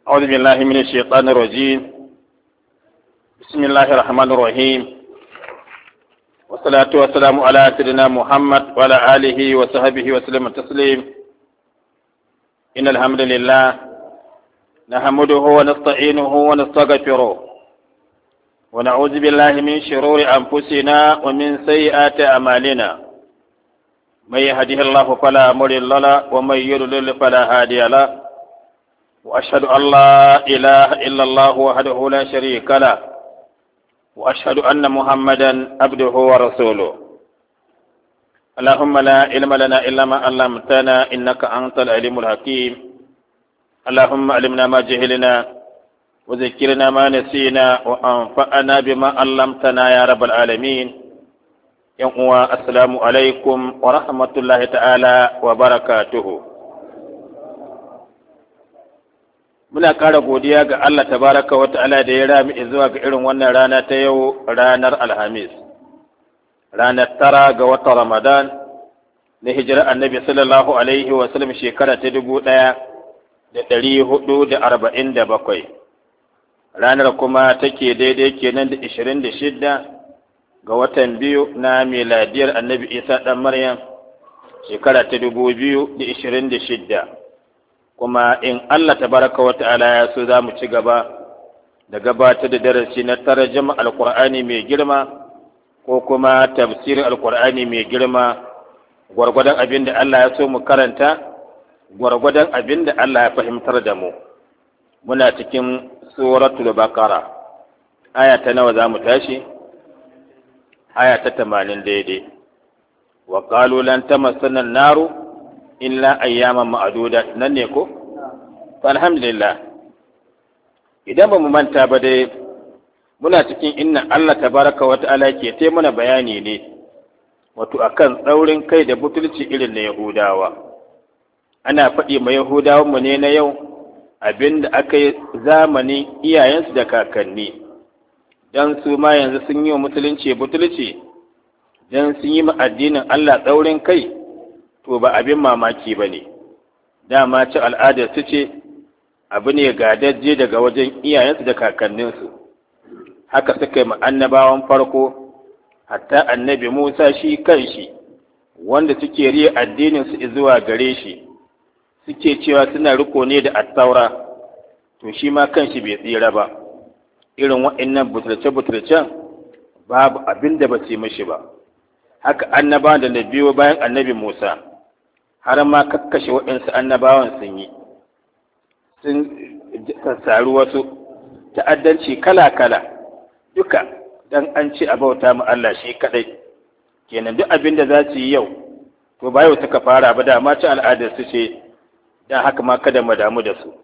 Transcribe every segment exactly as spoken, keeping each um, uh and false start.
أعوذ بالله من الشيطان الرجيم. بسم الله الرحمن الرحيم، والصلاة والسلام على سيدنا محمد وعلى آله وصحبه وسلم تسليم. إن الحمد لله نحمده ونستعينه ونستغفره ونعوذ بالله من شرور أنفسنا ومن سيئات أعمالنا. من يهده الله فلا مضل له ومن يضلل فلا هادي له، وأشهد أن لا إله إلا الله وحده لا شريك له، وأشهد أن محمدا عبده ورسوله. اللهم لا علم لنا إلا ما علمتنا إنك أنت العليم الحكيم. اللهم علمنا ما جهلنا وذكرنا ما نسينا وأنفعنا بما علمتنا يا رب العالمين. يوم السلام عليكم ورحمة الله تعالى وبركاته. Muna ƙara godiya ga Allah tabaraka wa ta'ala da ya rami zuwa ga irin wannan rana ta yau, ranar Alhamis, ranar tara ga watan Ramadan na hijirar Annabi sallallahu alaihi wa sallam, shekara ta dubu ɗaya da ɗari hudu da arba'in da bakwai. Ranar kuma take daidai kenan da ishirin da shidda ga watan biyu na miladiyar Annabi Isa ɗan Maryam, shekara ta dubu biyu da ishirin da shidda. Kuma in Allah tabaraka wa ta'ala ya so za mu ci gaba da gabatar da darasi na tarjuma alqur'ani mai girma ko kuma tafsirin alqur'ani mai girma, gwargwadon abin da Allah ya so mu karanta, gwargwadon abin da Allah ya fahimtar da mu. Muna cikin suratul baqara, aya ta nawa za mu tashi? Aya ta tamanin daidai. Wa qalu lan tamassana an-naru illa ayyaman ma'adudat. Nan ne ko? Alhamdulillah. Idan ba mu manta ba dai, muna cikin inna Allah tabaraka wa ta'ala ke ta mana bayani ne, wato akan tsaurin kai da butulci irin na Yahudawa. Ana faɗi ma Yahudawan mu ne na yau abinda aka yi zamanin iyayensu da kakanni, dan su ma yanzu sun yi wa musulunci butulci, dan sun yi ma addinin Allah tsaurin kai, to ba abin mamaki ba ne. Dama ci al'adar su ce, abu ne gadajje daga wajen iyayensu da kakanninsu. Haka suka yi annabawan farko, hatta annabi Musa shi kan shi, wanda suke riya addininsu zuwa gare shi, suke cewa suna riko ne da attaura, to shi ma kan shi bai tsira ba. Irin waɗannan butulce-butulcen babu abin da ba su yi mashi ba. Haka annabawan da na biyo bayan annabi Musa, har ma kakkashe waɗansu annabawan sun yi, sun sassaru wasu ta'addanci kala-kala, duka dan an ce a bauta mu Allah shi kaɗai. Kenan duk abin da za su yi yau, to ba yau suka fara ba, da ma ci al'adar su ce, dan haka ma kada mu damu da su.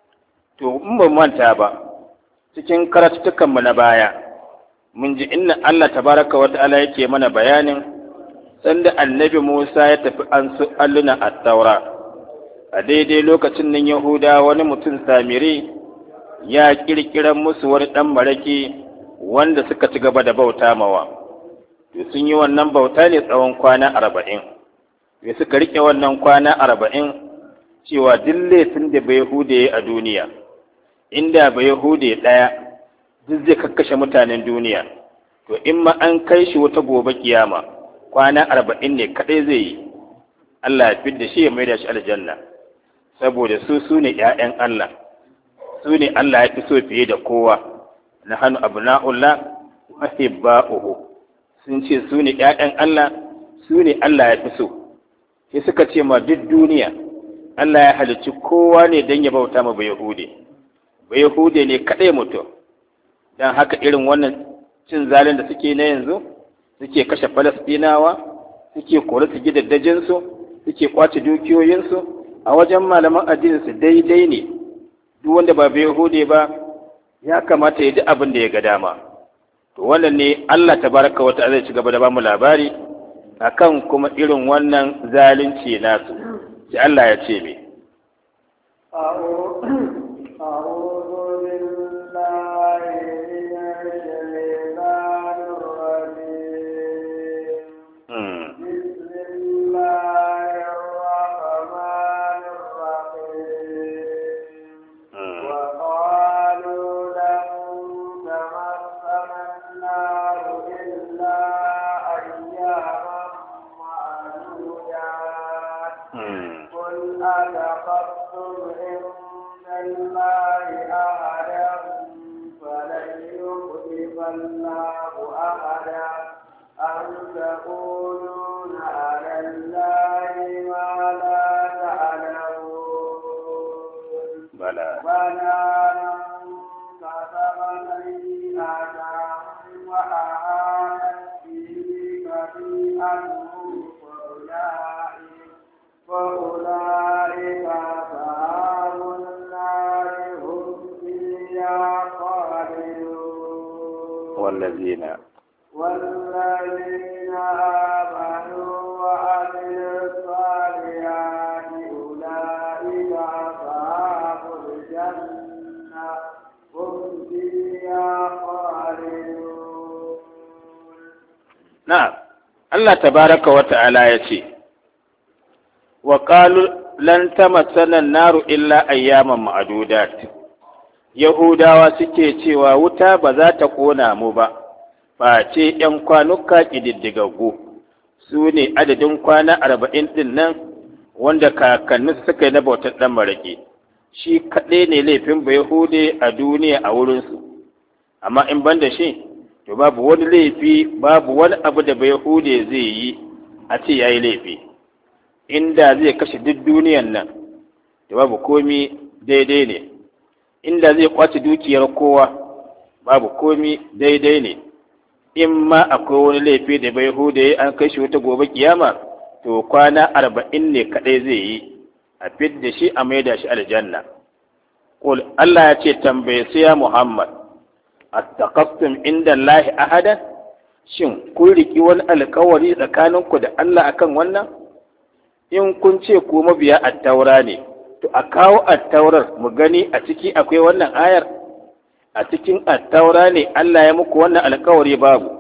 To in ba manta ba, cikin karatuttukanmu na baya, mun ji inna Allah tabaraka wa ta'ala yake mana bayanin sanda annabi Musa ya tafi an su alluna at-taura. A daidai lokacin nan Yahuda wani mutum Samiri ya kirkiran musu wani dan maraki wanda suka ci gaba da bauta mawa. To sun yi wannan bauta ne tsawon kwana arba'in. Ya suka rike wannan kwana arba'in cewa duk laifin da bai Yahude a duniya, inda bai Yahude ɗaya duk zai kakkashe mutanen duniya, to in ma an kai shi wata gobe kiyama kwana arba'in ne kaɗai zai yi, Allah ya fidda shi ya maida shi aljanna, saboda su su ne ‘ya'yan Allah, su ne Allah ya fi so fiye da kowa. Na hannu abu na'ullah mahibba'uhu, sun ce su ne ‘ya'yan Allah, su ne Allah ya fi so. Sai suka ce ma duk duniya Allah ya halicci kowa ne don ya bauta ma Bayahude, Bayahude ne kaɗai mutum. Don haka irin wannan cin zalin da suke na yanzu, suke kashe Falastinawa, suke kore su gidaddajinsu, suke kwace dukiyoyinsu, a wajen malaman addininsu daidai ne. Duk wanda ba Bayahude ba ya kamata ya ji abin da ya ga dama. To wannan ne Allah tabaraka wa ta'ala zai ci gaba da bamu labari akan kuma irin wannan zalunci nasu. Sai Allah ya ce me? الله أحدا أن تقولون على الله ما لا تعلمون بلى بلى من كتب سيئة وأحاطت به خطيئته فأولئك أصحاب النار هم فيها خالدون والذين والذين آمنوا وعملوا الصالحات أولئك أصحاب الجنة هم فيها خالدون. نعم الله تبارك وتعالى يتي وقالوا لن تمسنا النار إلا أياما معدودات Yahudawa suke cewa wuta ba za ta ƙona mu ba, face ‘yan kwanuka ƙididdigaggu, su ne adadin kwana arba'in ɗin nan wanda kakannin suka yi na bautar ɗan maraƙi, shi kaɗai ne laifin ba Yahude a duniya a wurinsu, amma in ban da shi, to babu wani laifi, babu wani abu da ba Yahude zai yi a ce ya yi laifi. Inda zai kashe duk duniyan nan, to babu komi daidai ne. Inda zai kwace dukiyar kowa babu komi daidai ne, in ma akwai wani laifi da bai hude an kai shi wata gobe kiyama to kwana arba'in ne kaɗai zai yi a fidda shi a maida shi aljanna. Qul Allah ya ce tambaye su ya Muhammad attaqastum inda Allahi ahadan, shin kun riki wani alƙawari tsakaninku da Allah akan wannan? In kun ce ku mabiya attaura ne, to a kawo attaurar mu gani a ciki akwai wannan ayar. A cikin attaura ne Allah ya muku wannan alƙawari? Babu.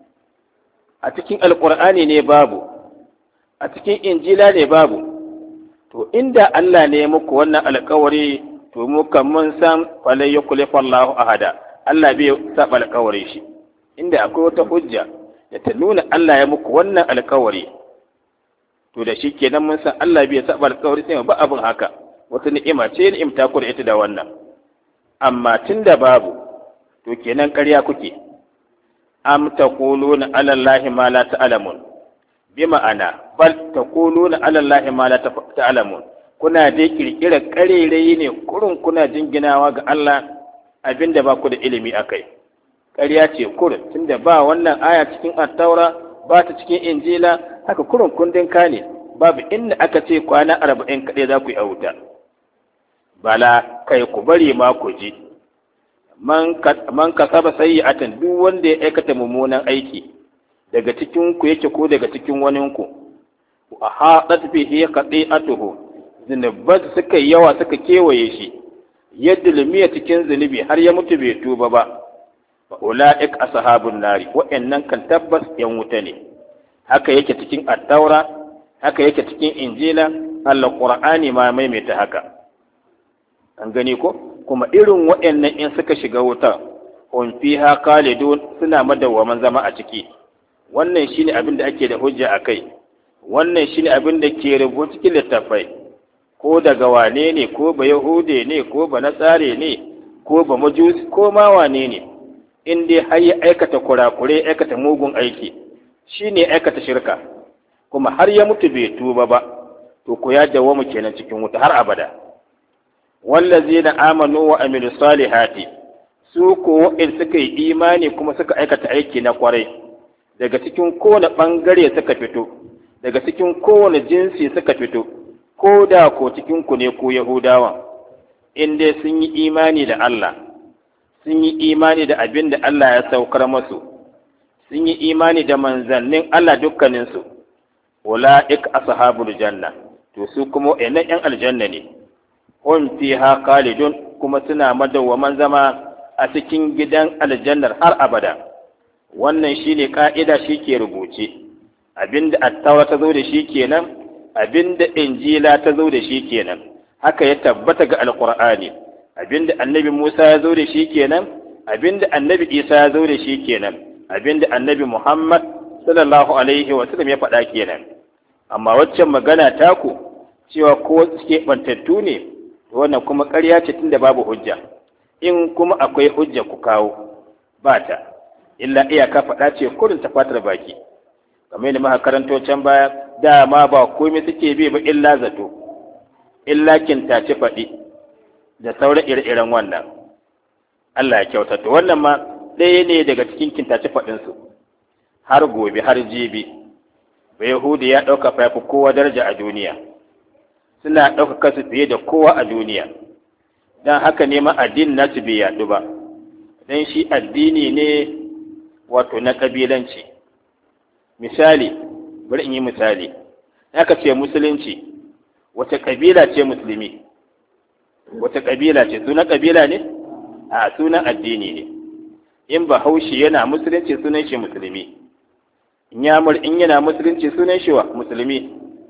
A cikin alƙur'ani ne? Babu. A cikin injila ne? Babu. To inda Allah ne ya muku wannan alƙawari, to mu kan mun san falai yukhlifu Allahu ahada, Allah bai saba alƙawari shi. Inda akwai wata hujja da ta nuna Allah ya muku wannan alƙawari, to da shi kenan mun san Allah bai saba alƙawari, sai ba abin haka wata ni'ima ce ni'imta ku da ita da wannan. Amma tunda babu, to kenan ƙarya kuke. Am taquluna ala Allahi ma la ta'lamun, bi ma'ana bal taquluna ala Allahi ma la ta'lamun, kuna dai kirkira ƙarerayi ne kurun kuna jinginawa ga Allah abinda ba ku da ilimi akai. Ƙarya ce kurun, tunda ba wannan aya cikin at-taura, ba ta cikin injila, haka kurun kundin ka ne, babu inda aka ce kwana arba'in kaɗai za ku yi a wuta. Bala kai ku bari ma ku ji, man kasaba sayyi'atan, duk wanda ya aikata mummunan aiki daga cikin ku yake ko daga cikin waninku, wa hadat bihi qati'atuhu, zunuban suka yawa suka kewaye shi, yadda lumiya cikin zunubi har ya mutu bai tuba ba, fa ulaik ashabun nari, wa'annan kan tabbas yan wuta ne. Haka yake cikin at-taura, haka yake cikin injila, al-qur'ani ma maimaita haka. An gani ko? Kuma irin waɗannan in suka shiga wuta, hum fiha khalidun, suna madawwaman zama a ciki. Wannan shine abin da ake da hujja akai. Wannan shine abin da ke rubuta cikin littafai. Ko daga wane ne, ko ba Yahude ne, ko ba Nasare ne, ko ba Majusi, ko ma wane ne, in dai har ya aikata kurakure, aikata mugun aiki, shine aikata shirka, kuma har ya mutu bai tuba ba, to ku ya dawwamu kenan cikin wuta har abada. Wallazina amanu wa amilu salihati, su ko in suka yi imani kuma suka aikata aiki na kwarai, daga cikin kowane bangare suka fito, daga cikin kowane jinsi suka fito, ko da ko cikin ku ne ko Yahudawa, in dai sun yi imani da Allah, sun yi imani da abin da Allah ya saukar masu, sun yi imani da manzannin Allah dukkaninsu, ula'ik ashabul janna, to su kuma ƴan ƴan aljanna ne. Hum fiha khalidun, kuma suna madawwaman zama a cikin gidan aljannar har abada. Wannan shine ka'ida, shi ke rubuce. Abinda at-taura ta zo da shi kenan, abinda injila ta zo da shi kenan. Haka ya tabbata ga alqur'ani. Abinda annabi Musa ya zo da shi kenan, abinda annabi Isa ya zo da shi kenan, abinda annabi Muhammad sallallahu alaihi wa sallam ya faɗa kenan. Amma waccan magana taku cewa ko suke bantattu ne, wannan kuma ƙarya ce tunda babu hujja. In kuma akwai hujja ku kawo, ba ta. illa iyaka faɗa ce kurin ta fatar baki kamar yadda muka karanto can baya dama ba komai suke bi ba illa zato illa kintace faɗi da sauran ire-iren wannan Allah ya kyautata wannan ma ɗaya ne daga cikin kintace faɗinsu har gobe har jibi ba Yahudi ya ɗauka fa kowa daraja a duniya suna ɗauka kansu fiye da kowa a duniya don haka ne ma addinin nasu bai yaɗu ba don shi addini ne wato na ƙabilanci misali bari in yi misali aka ce musulunci wata ƙabila ce musulmi wata ƙabila ce sunan ƙabila ne a sunan addini ne in ba haushi yana musulunci sunan shi musulmi in yamur in yana musulunci sunan shi wa musulmi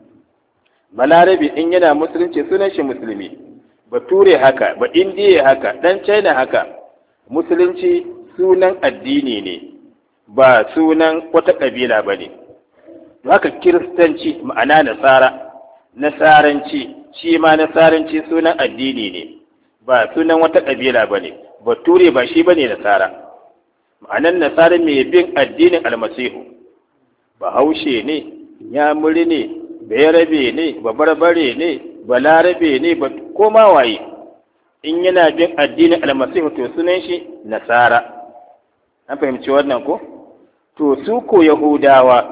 balarabi in yana musulunci sunan shi musulmi bature haka ba indiya haka dan china haka musulunci sunan addini ne ba sunan wata ƙabila ba ne haka kiristanci ma'ana nasara nasaranci shi ma nasaranci sunan addini ne ba sunan wata ƙabila ba ne bature ba shi ba ne nasara ma'anan nasara mai bin addinin almasihu ba haushe ne yamuri ne bayarabe ne ba barbare ne ba larabe ne ba koma waye in yana bin addinin almasihu to sunan shi nasara an fahimci wannan ko to su ko yahudawa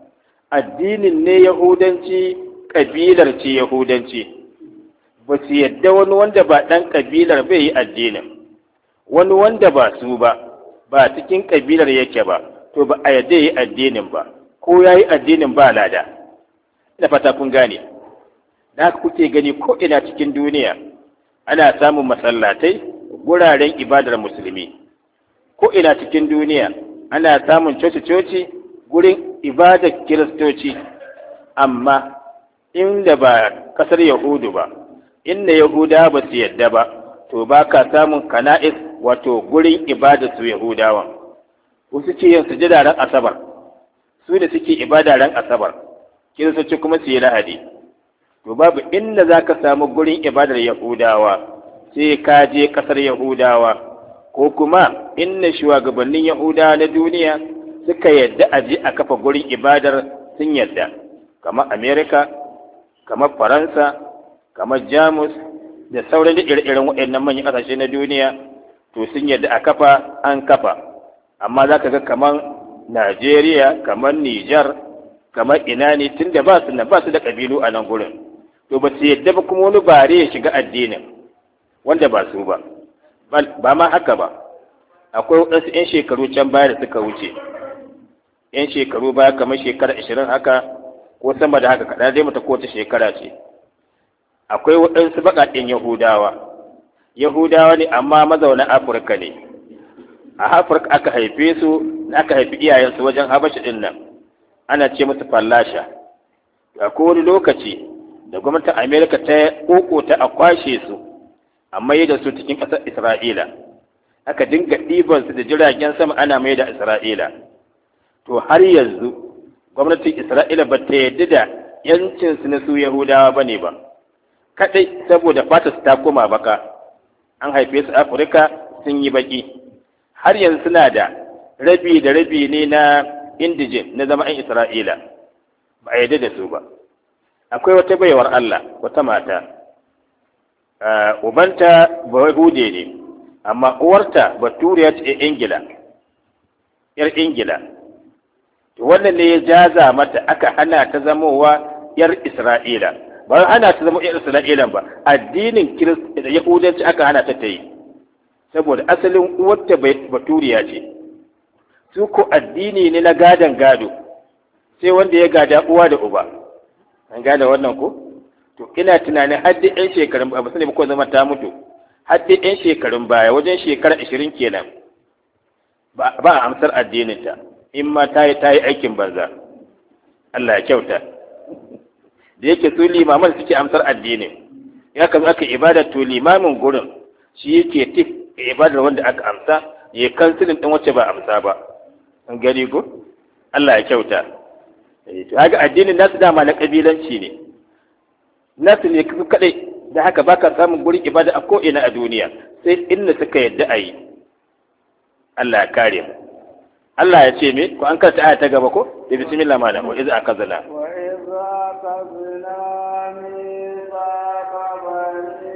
addinin ne yahudanci kabilar ce yahudanci ba su yadda wani wanda ba ɗan kabilar bai yi addinin wani wanda ba su ba ba cikin kabilar yake ba to ba a yadda yi addinin ba ko ya yi addinin ba lada ina fata kun gane da haka kuke gani ko ina cikin duniya ana samun masallatai guraren ibadar musulmi ko ina cikin duniya ana samun coci-coci gurin ibadar kiristoci amma inda ba kasar yahudu ba inda yahuda ba su yadda ba to ba ka samun kana'is wato gurin ibadar su yahudawan wasu ce yin sujada ran asabar su da suke ibada ran asabar kiristoci kuma su yi lahadi to babu inda za ka samu gurin ibadar yahudawa sai ka je kasar yahudawa ko kuma inna shugabannin yahudawa na duniya suka yadda a je a kafa gurin ibadar sun yadda kamar amerika kamar faransa kamar jamus da sauran da ire-iren waɗannan manyan ƙasashe na duniya to sun yadda a kafa an kafa amma za ka ga kamar najeriya kamar nijar kamar ina ne tun da ba su ba su da ƙabilu a nan gurin to ba su yadda ba kuma wani bare ya shiga addinin wanda ba su ba ba ma haka ba akwai waɗansu 'yan shekaru can baya da suka wuce 'yan shekaru baya kamar shekara ashirin haka ko sama da haka kaɗan dai mata kowace shekara ce akwai waɗansu baƙaƙen yahudawa yahudawa ne amma mazauna afirka ne a afirka aka haife su aka haifi iyayensu wajen habashi ɗin nan ana ce musu fallasha akwai wani lokaci da gwamnatin amerika ta ƙoƙota a kwashe su a mai da su cikin ƙasar isra'ila aka dinga ɗibansu da jiragen sama ana mai da isra'ila to har yanzu gwamnatin isra'ila ba ta yarda da yancinsu na su yahudawa ba ne ba kaɗai saboda fata su ta koma baka an haife su afirka sun yi baki har yanzu suna da rabi da rabi ne na indijin na zama 'yan isra'ila ba a yarda da su ba akwai wata baiwar allah wata mata ubanta ba yahude ne amma uwarta baturiya ce ingila yar ingila to wannan ne ya jaza mata aka hana ta zamowa yar isra'ila ba hana ta zama yar isra'ila ba addinin kirista da yahudanci aka hana ta ta yi saboda asalin uwarta baturiya ce su ko addini ne na gadon gado sai wanda ya gada uwa da uba an gane wannan ko to ina tunanin har da yan shekarun ba sani ba ko zama ta mutu har da yan shekarun baya wajen shekara ashirin kenan ba a amsar addininta in ma ta yi ta yi aikin banza Allah ya kyauta da yake su limaman suke amsar addinin ya kazo aka ibada to limamin gurin shi yake tif ibadar wanda aka amsa ya kansilin din wacce ba amsa ba an gani ko Allah ya kyauta to haka addinin nasu dama na kabilanci ne nasu ne kadai da haka baka samun gurin ibada a ko ina a duniya sai inda suka yadda a yi Allah ya kare mu Allah ya ce me ko an karanta aya ta gaba ko da bismillah malam wa iz akazna wa iz akazna mithaqa bani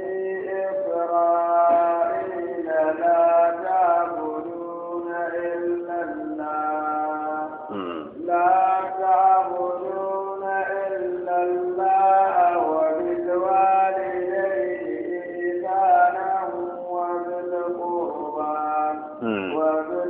isra'ila la ta'buduna illa Allah la ta'buduna illa Allah wa bil walidayni ihsanan wa bil qurba wa bil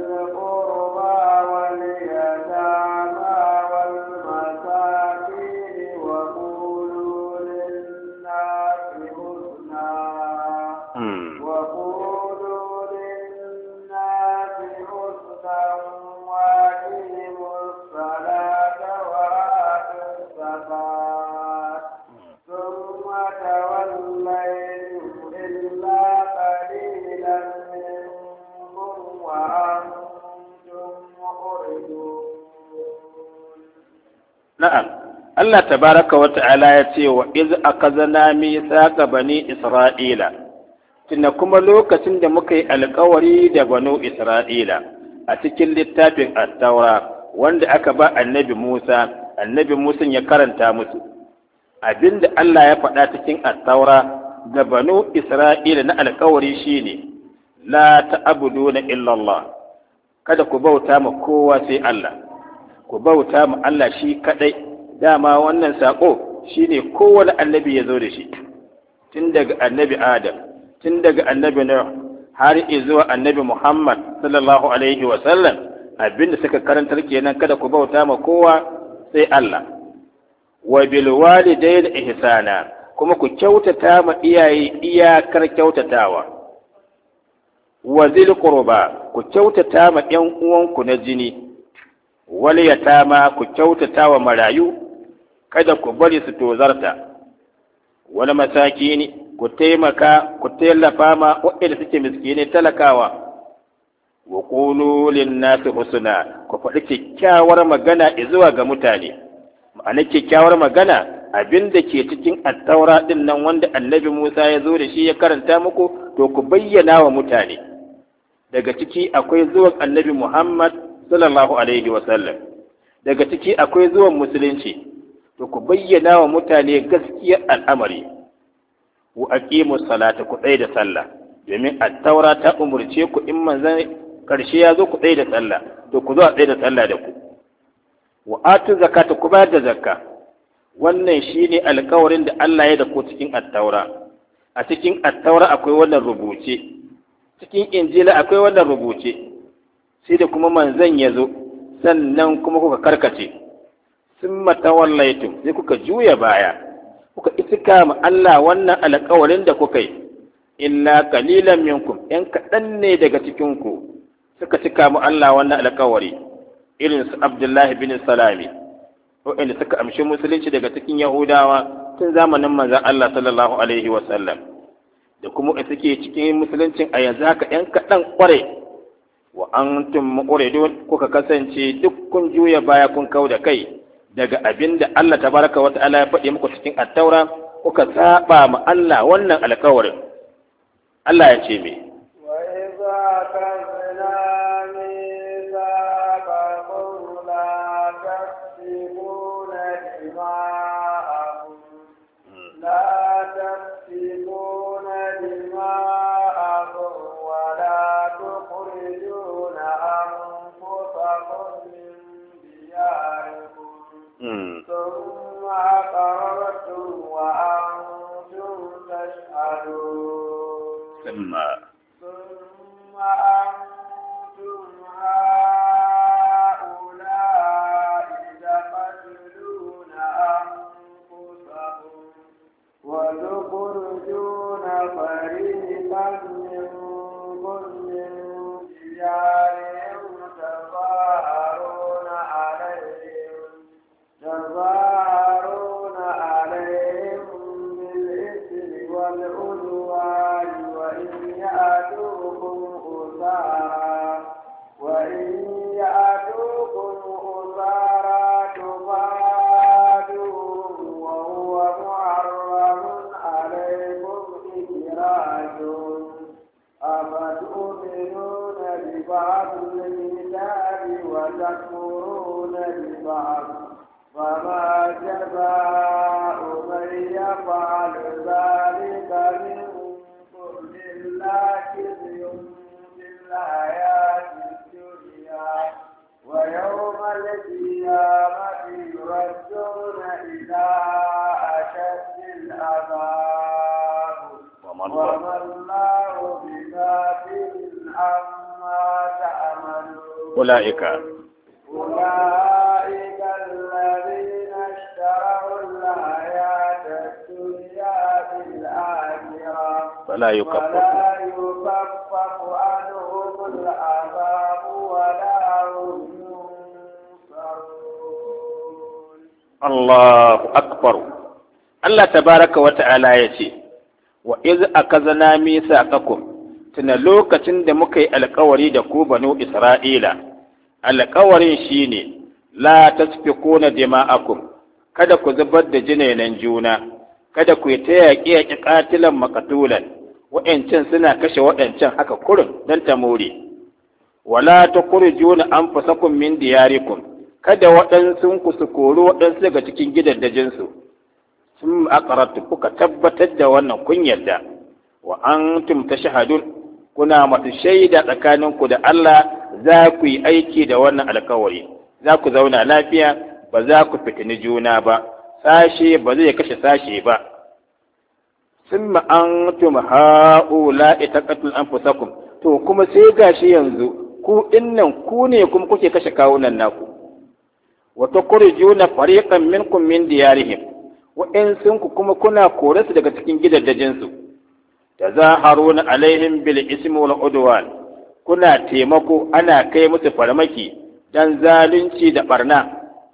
na'am Allah tabaraka wa ta'ala ya ce wa iz akazna mithaqa bani isra'ila tunda kuma lokacin da muka yi alkawari da banu isra'ila a cikin littafin at-taura wanda aka ba annabi Musa annabi Musa ya karanta musu abinda Allah ya faɗa cikin at-taura ga banu isra'ila na alkawari shine la ta'buduna illa Allah kada ku bauta ma kowa sai Allah ku bauta ma Allah shi kadai dama wannan sako shine kowane annabi ya zo da shi tun daga annabi Adam tun daga annabi Nuh har zuwa annabi Muhammad sallallahu alaihi wa sallam abinda suka karantar kenan kada ku bauta ma kowa sai Allah wa bil walidayni ihsana kuma ku kyautata ma iyaye iyakar kyautatawa wa zil qurba ku kyautata ma ƴan uwanku na jini wal yatama ku kyautata wa marayu kada ku bari su tozarta wani masaki ne ku taimaka ku tallafa ma waɗanda suke miskine talakawa wa qulu lin nasi husna ku faɗi kyakkyawar magana zuwa ga mutane ma'ana kyakkyawar magana abin da ke cikin attaura din nan wanda annabi Musa ya zo da shi ya karanta muku to ku bayyana wa mutane daga ciki akwai zuwan annabi Muhammad sallallahu alaihi wa sallam daga ciki akwai zuwan musulunci to ku bayyana wa mutane gaskiyar al'amari wa aqimus salata ku tsaya da sallah domin at-taura ta umurce ku in manzon karshe ya zo ku tsaya da sallah to ku zo a tsaya da sallah da ku wa atu zakata ku bayar da zakka wannan shine alƙawarin da Allah ya da ku cikin at-taura a cikin at-taura akwai wannan rubuce cikin injila akwai wannan rubuce sai da kuma manzon ya zo sannan kuma kuka karkace summa tawallaitum sai kuka juya baya kuka iska ma Allah wannan alƙawarin da kuka yi illa qalilan minkum yan kaɗan ne daga cikin ku suka cika mu Allah wannan alƙawari irin su Abdullah bin Salami waɗanda suka amshi musulunci daga cikin Yahudawa tun zamanin manzon Allah sallallahu alaihi wa sallam da kuma suke cikin musuluncin a yanzu haka yan kaɗan ƙware wa antum muqridun kuka kasance duk kun juya baya kun kau da kai daga abin da Allah tabaraka wa ta'ala ya faɗi muku cikin at-taura kuka saba ma Allah wannan alƙawarin Allah ya ce me wa idza kazna mithaqakum la tasfikuna dima'akum la tasfikuna dima'akum wa la tukhrijuna anfusakum min diyarikum ثم أقررتم وأنتم تشهدون ثم ثم أنتم هؤلاء تقتلون أنفسكم وتخرجون فريقا منكم من ديارهم تظاهرون عليهم تظاهرون عليهم بالإثم والعدوان وإن يأتوكم أسارى وإن يأتوكم أسارى تفادوهم وهو محرم عليكم إخراجهم أفتؤمنون ببعض الكتاب تكفرون ببعض فما جزاء من يفعل ذلك منكم إلا خزي في الحياة الدنيا ويوم القيامة يردون إلى أشد العذاب وما الله بغافل عما تعملون أولئك أولئك الذين اشتروا الحياة الدنيا بالآخرة فلا يكفر ولا يخفف عنهم العذاب ولا هم ينصرون. الله أكبر. Allah tabaraka wa ta'ala ya ce, wa iz akazna misaqakum, tuna lokacin da muka yi alkawari da ku banu Isra'ila, alkawarin shine la tasfikuna dima'akum, kada ku zubar da jinenan juna, kada ku yi ta yaƙi yaƙi ƙatilan makatulan, wa'yancan suna kashe waɗancan haka kurin don ta more. Wala ta kuri juna an fasakun min diyarikum, kada waɗansu ku su kori waɗansu daga cikin gidaddajinsu. Sun akaratu kuka tabbatar da wannan kun yarda, wa antum tashhadun, kuna masu shaida tsakaninku da Allah za ku yi aiki da wannan alkawari, za ku zauna lafiya, ba za ku fitini juna ba, sashe ba zai kashe sashe ba. Sun antum ha'ula'i taqatul anfusakum, to kuma sai gashi yanzu ku dinnan ku ne kuma kuke kashe kawunan naku. Wa tukhrijuna fariqan minkum min diyarihim, wa'insunku kuma kuna kore su daga cikin gidaddajinsu. Tazaharuna alaihim bil ismi wal udwan, kuna taimako ana kai musu farmaki dan zalunci da barna.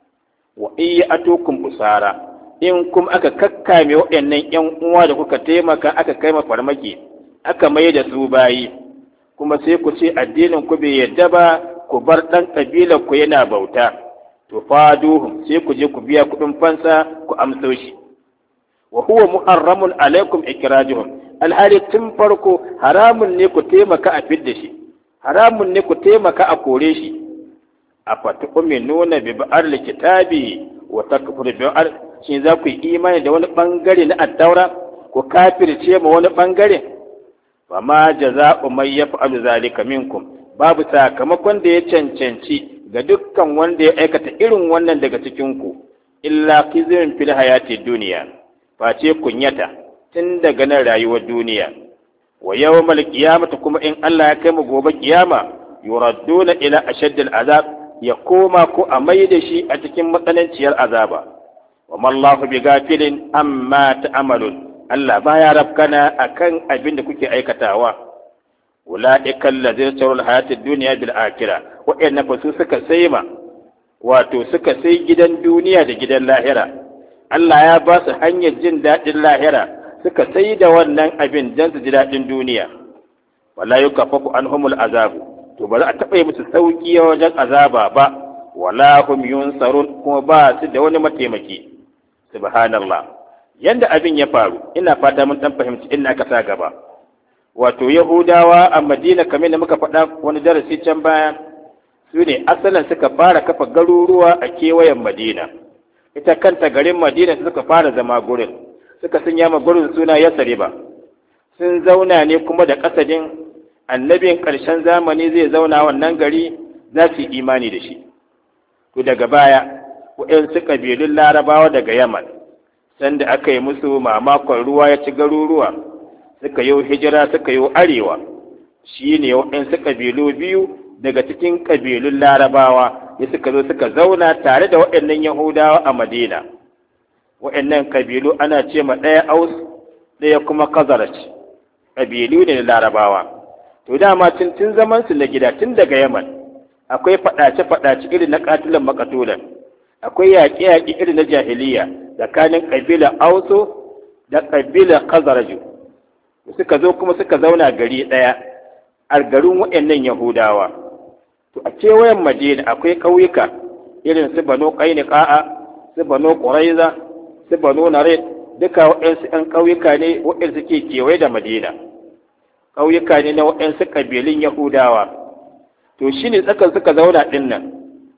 Wa iya atukum usara, in kuma aka kakkame waɗannan ƴan uwa da kuka taimaka aka kai ma farmaki aka mai da su bayi, kuma sai ku ce addinin ku bai yadda ba, ku bar ɗan ƙabilar ku yana bauta, to faduhum sai ku je ku biya kuɗin fansa ku amso shi. Wa huwa muharramun alaikum ikrajuhum, alhali tun farko haramun ne ku taimaka a fidda shi, haramun ne ku taimaka a kore shi. A fatu'minuna bi ba'al kitabi wa takfuru bi ba'al, shin za ku yi imani da wani bangare na attaura ku kafirce ma wani bangare? Fa ma jaza'u man yaf'alu zalika minkum, babu sakamakon da ya cancanci ga dukkan wanda ya aikata irin wannan daga cikin ku, illa khizyun fil hayati dunya, face kunyata tun daga nan rayuwar duniya. Wa yawmal qiyamati, kuma in Allah ya kai mu gobe kiyama, yuradduna ila ashaddil azab, ya koma ko a mai da shi a cikin matsananciyar azaba. Wa mallahu bi gafilin amma ta'malun, Allah baya rafkana akan abin da kuke aikatawa. Ulaika allazina tarawul hayatid dunya bil akhirah, wa'anna fa su suka saima, wato suka sai gidan duniya da gidan lahira. Allah ya ba su hanyar jin daɗin lahira, suka sai da wannan abin don su ji daɗin duniya. Wala yukaffafu anhumul azabu, to ba za a taɓa yi musu sauƙi wajen azaba ba, wala hum yunsarun, kuma ba su da wani mataimaki. Subhanallah, yanda abin ya faru, ina fata mun dan fahimci inda aka sa gaba. Wato Yahudawa a Madina, kamar da muka faɗa wani darasi can baya, su ne asalin suka fara kafa garuruwa a kewayen Madina. Ita kanta garin Madina suka fara zama gurin, suka sanya ma gurin suna Yasriba. Sun zauna ne kuma da kasadin annabin ƙarshen zamani zai zauna wannan gari, za su yi imani da shi. To daga baya, waɗansu ƙabilun Larabawa daga Yaman, sanda aka yi musu mamakon ruwa ya ci garuruwa, suka yi hijira suka yi arewa, shi ne waɗansu ƙabilu biyu daga cikin ƙabilun Larabawa ya suka zo suka zauna tare da waɗannan Yahudawa a Madina. Waɗannan ƙabilu ana ce ma ɗaya Aus, ɗaya kuma Khazraj, ƙabilu ne na Larabawa. To dama tun tun zaman su na gida tun daga Yaman, akwai faɗace-faɗace irin na ƙatilan makatulan, akwai yaƙe-yaƙe irin na jahiliya tsakanin ƙabilar Auso da ƙabilar Khazraj. Suka zo kuma suka zauna gari ɗaya a garin waɗannan Yahudawa. To a kewayen Madina akwai ƙauyuka irin su Banu Qainuqa, su Banu Quraiza, su Banu Narid, duka waɗansu ɗan ƙauyuka ne waɗanda suke kewaye da Madina. Ƙauyuka ne na waɗansu ƙabilun Yahudawa. To shi ne tsakan suka zauna ɗin nan.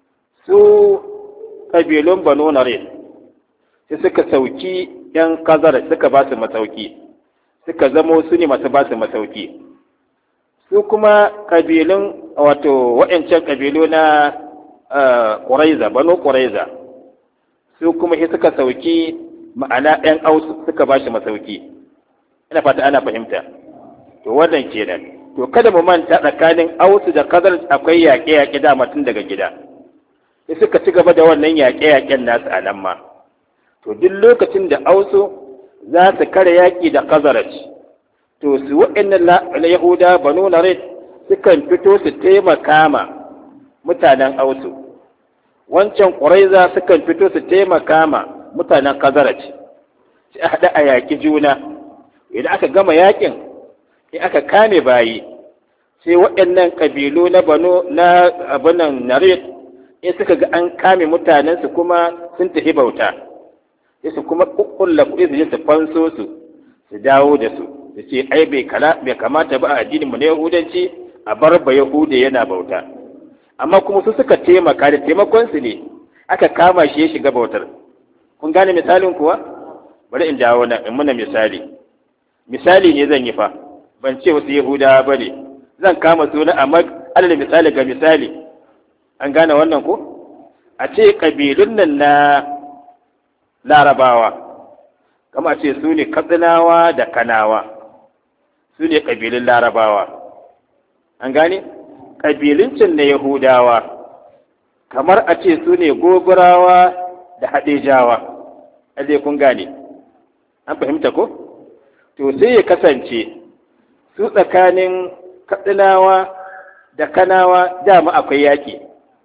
su ƙabilun Banu Narir sai suka sauki ‘yan kazar suka ba su masauki, suka zamo su ne masu ba su masauki. Su kuma ƙabilun wato waɗancan ƙabilu na Ƙuraiza, Banu Ƙuraiza, su kuma sai suka sauki ma'ana ‘yan Ausu suka ba shi masauki. Ina fata ana fahimta. To wannan kenan. To kada mu manta tsakanin Ausu da kazar akwai yaƙe-yaƙe dama tun daga gida. Sai suka ci gaba da wannan yaƙe-yaƙen nasu a nan ma. To duk lokacin da Ausu za su kare yaƙi da Khazraj, to su waɗannan na Yahuda Banu Narid sukan fito su taimaka ma mutanen Ausu. Wancan Quraiza sukan fito su taimaka ma mutanen Khazraj. Sai a haɗa a yaƙi juna. Idan aka gama yaƙin, in aka kame bayi, sai waɗannan ƙabilu na Banu na abunan Narid in suka ga an kame mutanensu kuma sun tafi bauta. Sai su kuma kukkulla kuɗi su je su fanso su su dawo da su su ce ai bai kamata ba a addinin mu na Yahudanci a bar ba Yahuda yana bauta, amma kuma su suka taimaka da taimakon su ne aka kama shi ya shiga bautar. Kun gane misalin kuwa? Bari in dawo na in muna misali misali ne zan yi fa, ban ce wasu Yahudawa ba ne, zan kama suna amma alal misali ga misali. An gane wannan ko? A ce ƙabilun nan na Larabawa, kama ce su ne Katsinawa da Kanawa, su ne ƙabilun Larabawa. An gane? Ƙabilun can na Yahudawa, kamar a ce su ne Gobirawa da Haɗejawa. Aje kun gane? An fahimta ko? To sai ya kasance su tsakanin Katsinawa da Kanawa dama akwai yaƙi.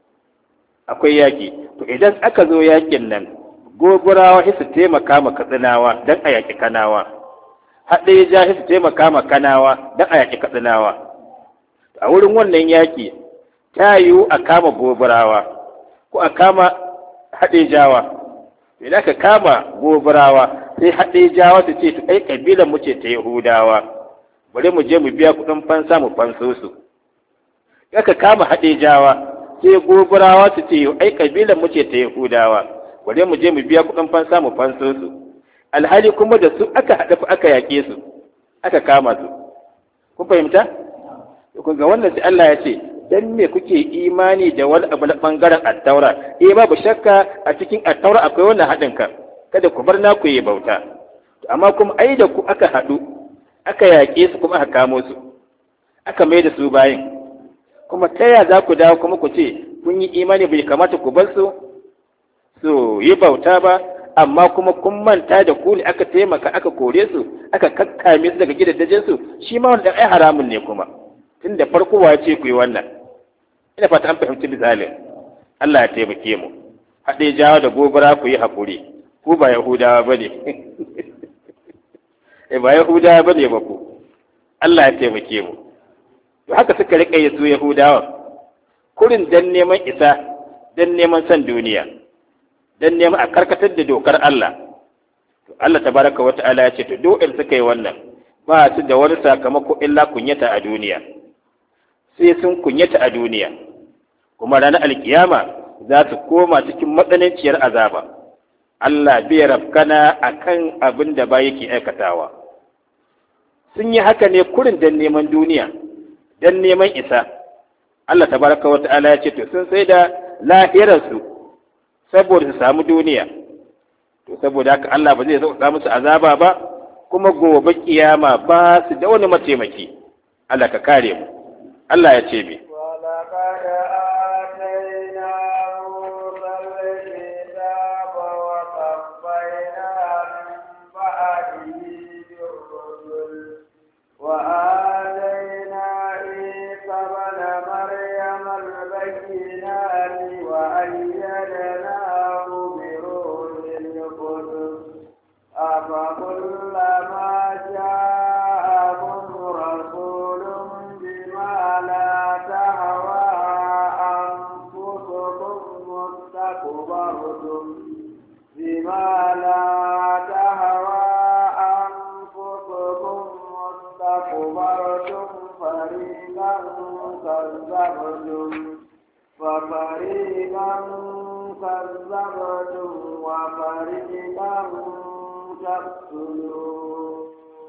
Akwai yaƙi. To idan aka zo yaƙin nan, Gobirawa su taimaka ma Katsinawa don a yaƙi Kanawa, Haɗeja su taimaka ma Kanawa don a yaƙi Katsinawa. A wurin wannan yaƙi ta yiwu a kama Gobirawa ko a kama Haɗejawa. Idan aka kama Gobirawa sai Haɗejawa su ce ai ƙabilar mu ce ta Yahudawa, bari mu je mu biya kuɗin fansa mu fanso su. Idan aka kama Haɗejawa sai Gobirawa su ce ai ƙabilar mu ce ta Yahudawa, bari mu je mu biya kuɗin fansa mu fanso su. Alhali kuma da su aka haɗa aka yaƙe su, aka kama su. Kun fahimta? Kun ga wannan sai Allah ya ce, dan me kuke imani da wani abu na ɓangaren attaura? Eh babu shakka a cikin attaura akwai wannan haɗin kan, kada ku bar naku yi bauta. Amma kuma ai da ku aka haɗu, aka yaƙe su kuma aka kamo su, aka mai da su bayin. Kuma ta yaya za ku dawo kuma ku ce kun yi imani bai kamata ku bar su su yi bauta ba, amma kuma kun manta da ku ne aka taimaka aka kore su aka kakkame su daga gidajen su, shi ma wanda ai haramun ne kuma tun da farko wa ce ku yi wannan. Ina fata an fahimci misalin. Allah ya taimake mu. Haɗe jawa da gobara ku yi haƙuri, ku ba Yahudawa ba ne. Eh ba Yahudawa ba ne ba ku. Allah ya taimake mu. To haka suka riƙa yi su Yahudawa, kurin dan neman isa, dan neman san duniya, dan neman a karkatar da dokar Allah. To Allah tabaraka wa ta'ala ya ce to do'in suka yi wannan ba su da wani sakamako illa kunyata a duniya. Sai sun kunyata a duniya, kuma ranar alkiyama za su koma cikin matsananciyar azaba. Allah bai rafkana akan abin da ba yake aikatawa. Sun yi haka ne kurin dan neman duniya, dan neman isa. Allah tabaraka wa ta'ala ya ce to sun sai da lahirarsu saboda su samu duniya. To saboda haka Allah ba zai sauka musu azaba ba, kuma gobe kiyama ba su da wani mataimaki. Allah ka kare mu. Allah ya ce mi ففريقا كذبتم وفريقا تقتلون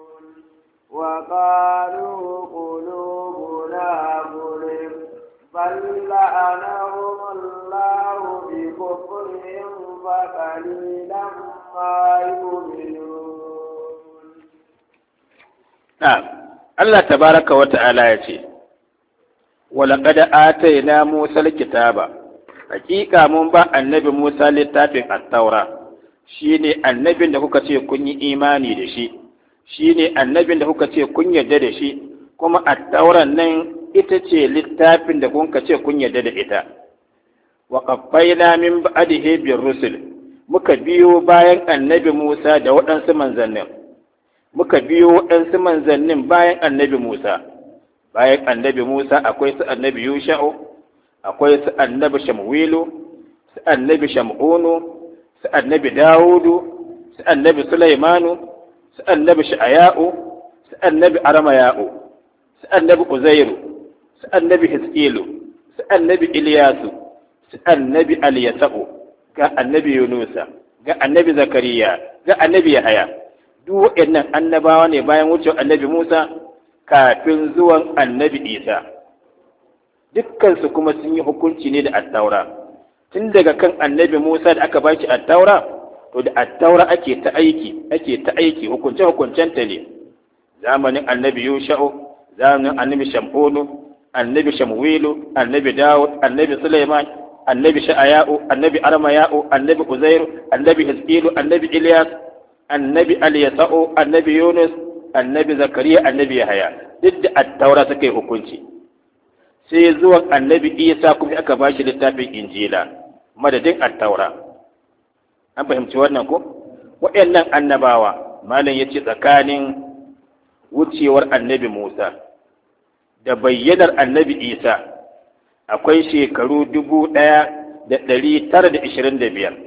وقالوا قلوبنا غلف بل لعنهم الله بكفرهم فقليلا ما يؤمنون. نعم الله تبارك وتعالى يقول ولقد آتينا موسى الكتاب حقيقة من با النبي موسى littafin التوراة shine annabin da kuka ce kun yi imani da shi shine annabin da kuka ce kun yarda da shi kuma at-tauran nan ita ce littafin da kuka ce kun yarda da ita wa qaffayna min ba'dihi bir rusul muka biyo bayan annabi Musa da waɗansu manzannin muka biyo waɗansu manzannin bayan annabi Musa bayan annabi Musa akwai su annabi Yusha'u akwai su annabi Shamwilu su annabi Sham'unu su annabi Dawudu su annabi Sulaimanu su annabi Sha'aya'u su annabi Aramaya'u su annabi Uzairu su annabi Hiskilu su annabi Iliyasu su annabi Aliyasa'u ga annabi Yunusa ga annabi Zakariya ga annabi Yahaya duk waɗannan annabawa ne bayan wucewar annabi Musa kafin zuwan annabi Isa dukkansu kuma sun yi hukunci ne da attaura tun daga kan annabi Musa da aka baki attaura to da attaura ake ta aiki ake ta aiki hukunce hukuncenta ne zamanin annabi Yusha'u zamanin annabi Shamunu annabi Shamwilu annabi Dawud annabi Sulaiman annabi Sha'aya'u annabi Armaya'u annabi Uzairu annabi Hiskilu annabi Ilyas annabi Aliyasa'u annabi Yunus annabi Zakariya annabi Yahaya duk da attaura suka yi hukunci sai zuwan annabi Isa kuma aka ba shi littafin Injila madadin attaura an fahimci wannan ko waɗannan annabawa malam yace tsakanin wucewar annabi Musa da bayyanar annabi Isa akwai shekaru dubu ɗaya da ɗari tara da ishirin da biyar